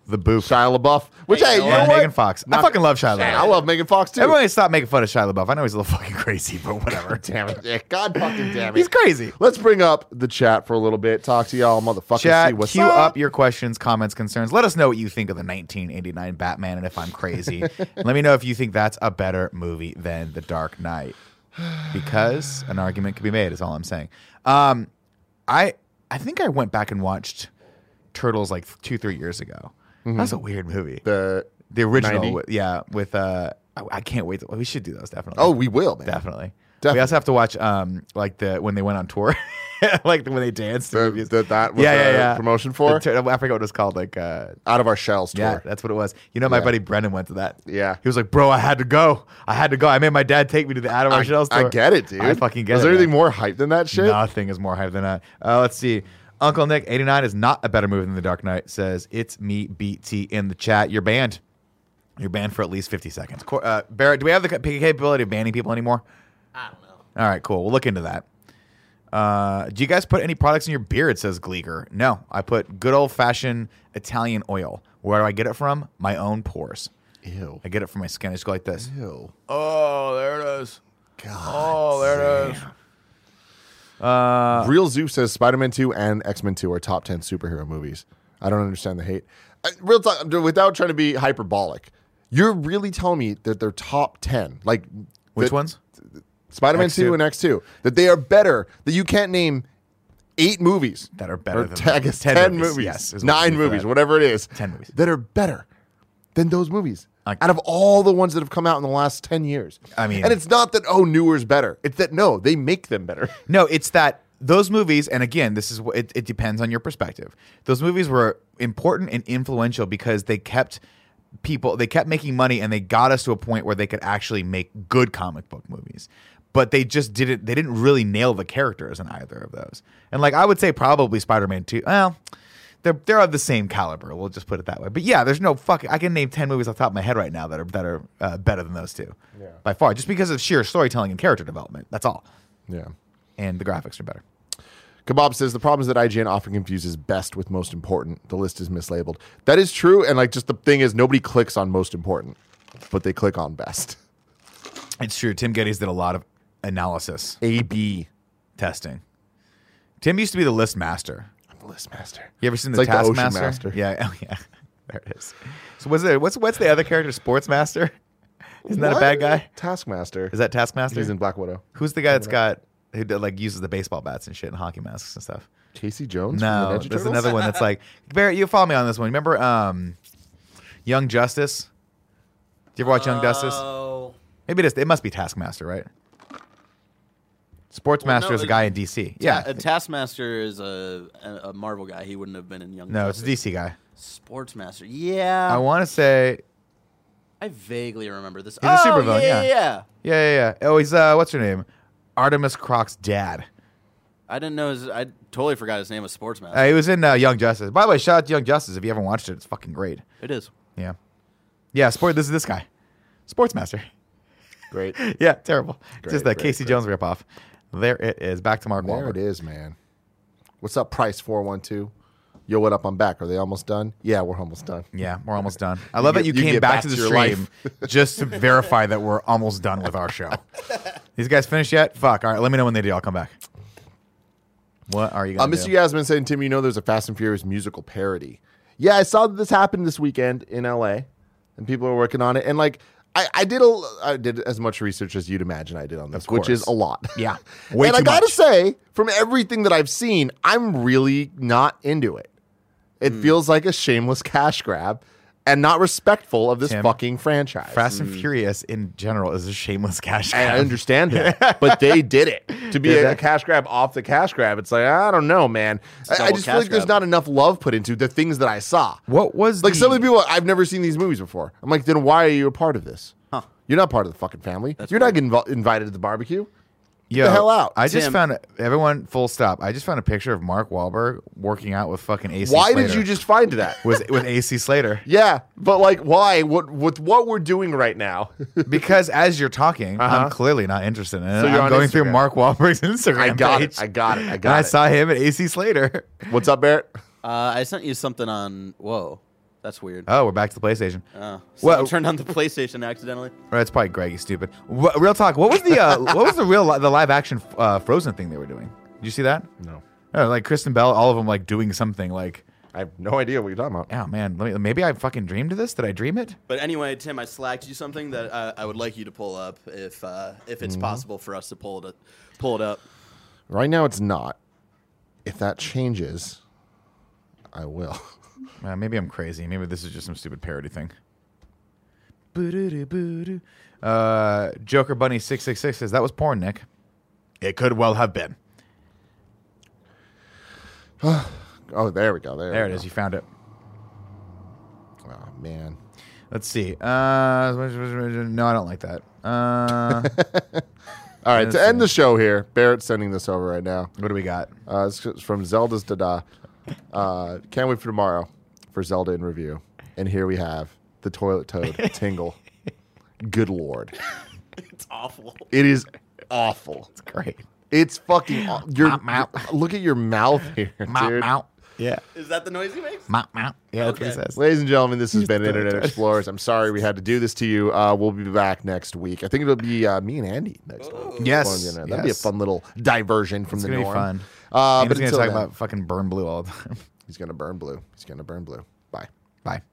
The Boof. Shia LaBeouf. Which, hey, you know and what? Megan Fox. I fucking love Shia LaBeouf. I love Megan Fox, too. Everyone stop making fun of Shia LaBeouf. I know he's a little fucking crazy, but whatever. Damn it. Yeah, God fucking damn it. He's crazy. Let's bring up the chat for a little bit. Talk to y'all, motherfuckers. Chat, see what's queue up. up your questions, comments, concerns. Let us know what you think of the nineteen eighty-nine Batman and if I'm crazy. Let me know if you think that's a better movie than The Dark Knight. Because an argument could be made, is all I'm saying. Um, I I think I went back and watched Turtles like two, three years ago. Mhm. That's a weird movie. The the original, ninety? with, yeah, with uh, I, I can't wait. To, we should do those definitely. Oh, we will, man. Definitely. Definitely. We also have to watch um like the when they went on tour, like when they danced. The, the, that was yeah, yeah, the yeah. promotion for? The tur- I forget what it was called. Like uh, Out of Our Shells tour. yeah, that's what it was. You know, my Yeah. buddy Brendan went to that. Yeah. He was like, "Bro, I had to go. I had to go. I made my dad take me to the Out of Our I, Shells I tour." get it, dude. I fucking get Was it. there anything man. more hype than that shit? Nothing is more hype than that. Uh, let's see. Uncle Nick eighty-nine is not a better movie than The Dark Knight. Says it's me, B T in the chat. You're banned. You're banned for at least fifty seconds. Cor- Uh, Barrett, do we have the ca- capability of banning people anymore? I don't know. All right, cool. We'll look into that. Uh, do you guys put any products in your beard? Says Gleeger. No, I put good old fashioned Italian oil. Where do I get it from? My own pores. Ew. I get it from my skin. I just go like this. Ew. Oh, there it is. God. Oh, there it is. Uh, Real Zoo says Spider-Man two and X-Men two are top ten superhero movies. I don't understand the hate. Uh, real talk, without trying to be hyperbolic, you're really telling me that they're top ten. Like Which that- ones? Spider-Man X two. two and X two. That they are better. That you can't name eight movies That are better or than t- I guess ten, ten movies, movies. Yes, is what we nine do for movies, that. whatever it is, ten movies. that are better than those movies. I- out of all the ones that have come out in the last ten years. I mean- and it's not that, oh, newer's better. It's that, no, they make them better. No, it's that those movies, and again, this is what it, it depends on your perspective. Those movies were important and influential because they kept people, they kept making money, and they got us to a point where they could actually make good comic book movies. But they just didn't. They didn't really nail the characters in either of those. And like I would say, probably Spider-Man two. Well, they're they're of the same caliber. We'll just put it that way. But yeah, there's no fucking. I can name ten movies off the top of my head right now that are that are uh, better than those two, Yeah. by far, just because of sheer storytelling and character development. That's all. Yeah. And the graphics are better. Kebab says the problem is that I G N often confuses best with most important. The list is mislabeled. That is true, and like just the thing is, nobody clicks on most important, but they click on best. It's true. Tim Geddes did a lot of analysis, A B testing. Tim used to be the list master. I'm the list master. You ever seen It's the like the Ocean Taskmaster? Master. Yeah, oh, yeah. There it is. So what's the what's what's the other character? Sportsmaster? Isn't that a What? bad guy? Taskmaster. Is that Taskmaster? He's in Black Widow. Who's the guy that's got who did, like uses the baseball bats and shit and hockey masks and stuff? Casey Jones? from the No, Ninja there's Turtles? another one that's like Barrett. You follow me on this one. Remember, um, Young Justice? Did you ever watch Young Justice? Oh. Maybe it is. It must be Taskmaster, right? Sportsmaster Well, no, is a it- guy in D C. Ta- Yeah. a Taskmaster is a, a a Marvel guy. He wouldn't have been in Young. No, it's a Justice. D C guy. Sportsmaster. Yeah. I want to say I vaguely remember this. he's a oh, supervillain. yeah, Yeah. yeah, yeah. Yeah, yeah, yeah. Oh, he's uh, what's her name? Artemis Croc's dad. I didn't know. His, I totally forgot his name was Sportsmaster. Uh, he was in uh, Young Justice. By the way, shout out to Young Justice. If you haven't watched it, it's fucking great. It is. Yeah, yeah. Sport. This is this guy, Sportsmaster. Great. Yeah, terrible. Great, Just the great, Casey great. Jones ripoff. There it is. Back to Mark There Wahlberg. it is, man. What's up, Price four one two? Yo, what up? I'm back. Are they almost done? Yeah, we're almost done. Yeah, we're almost done. I love that you, get- you came get back, back to the to your stream life. just to verify that we're almost done with our show. These guys finished yet? Fuck. All right, let me know when they do. I'll come back. What are you Uh, going to Mister do? Yasmin saying, Tim, you know there's a Fast and Furious musical parody. Yeah, I saw that this happened this weekend in L A, and people are working on it. And like, I, I did a, I did as much research as you'd imagine I did on this, Of which is course. a lot. Yeah, way and too I gotta much. say, from everything that I've seen, I'm really not into it. It Hmm. feels like a shameless cash grab and not respectful of this Tim, fucking franchise. Fast and Furious in general is a shameless cash grab. I understand that, but they did it to be Did a, they? a cash grab off the cash grab. It's like I don't know, man. I, I double just feel cash like there's grab. not enough love put into the things that I saw. What was Like the, some of the people, I've never seen these movies before. I'm like, then why are you a part of this? Huh. You're not part of the fucking family. You're not getting invo- invited to the barbecue. Yo, the hell out. I just Tim. found everyone full stop. I just found a picture of Mark Wahlberg working out with fucking A C Why Slater. did you just find that? with with A C Slater? Yeah, but like, why? What with what we're doing right now? Because as you're talking, Uh-huh. I'm clearly not interested in it. So you're I'm on going through Instagram. Mark Wahlberg's Instagram I got page. it. I got it. I and got I it. saw him at A C Slater. What's up, Barrett? Uh, I sent you something on. Whoa. That's weird. Oh, we're back to the PlayStation. Oh, Well- someone turned on the PlayStation accidentally. Or that's probably Greg. He's stupid. Wh- real talk. What was the uh, what was the real li- the live action uh, Frozen thing they were doing? Did you see that? No. Oh, like Kristen Bell, all of them like doing something like. I have no idea what you're talking about. Oh man, let me, maybe I fucking dreamed of this. Did I dream it? But anyway, Tim, I slacked you something that uh, I would like you to pull up if uh, if it's Mhm. possible for us to pull it pull it up. Right now, it's not. If that changes, I will. Uh, maybe I'm crazy. Maybe this is just some stupid parody thing. Boo-doo-doo-boo-doo. Uh, Joker Bunny six six six says that was porn, Nick. It could well have been. Oh, there we go. There, There we it go. is. You found it. Oh man. Let's see. Uh, no, I don't like that. Uh, All right, let's to end see. the show here, Barrett's sending this over right now. What do we got? Uh, it's from Zelda's Dada. Uh, can't wait for tomorrow for Zelda in review. And here we have the Toilet Toad Tingle. Good Lord. It's awful. It is awful. It's great. It's fucking. aw- Your, Mouth, mouth. Look at your mouth here, Mouth, dude. mouth. Yeah. Is that the noise he makes? Mouth, mouth. Yeah, that's Okay. what he says. Ladies and gentlemen, this has He's been the Internet Toad. Explorers. I'm sorry we had to do this to you. Uh, we'll be back next week. I think it'll be uh, me and Andy next week. Yes, On the internet. That'd be a yes. fun little diversion from It's the gonna norm. be fun. Uh, And but he's until gonna talk then, about fucking burn blue all the time. he's gonna burn blue. He's gonna burn blue. Bye. Bye.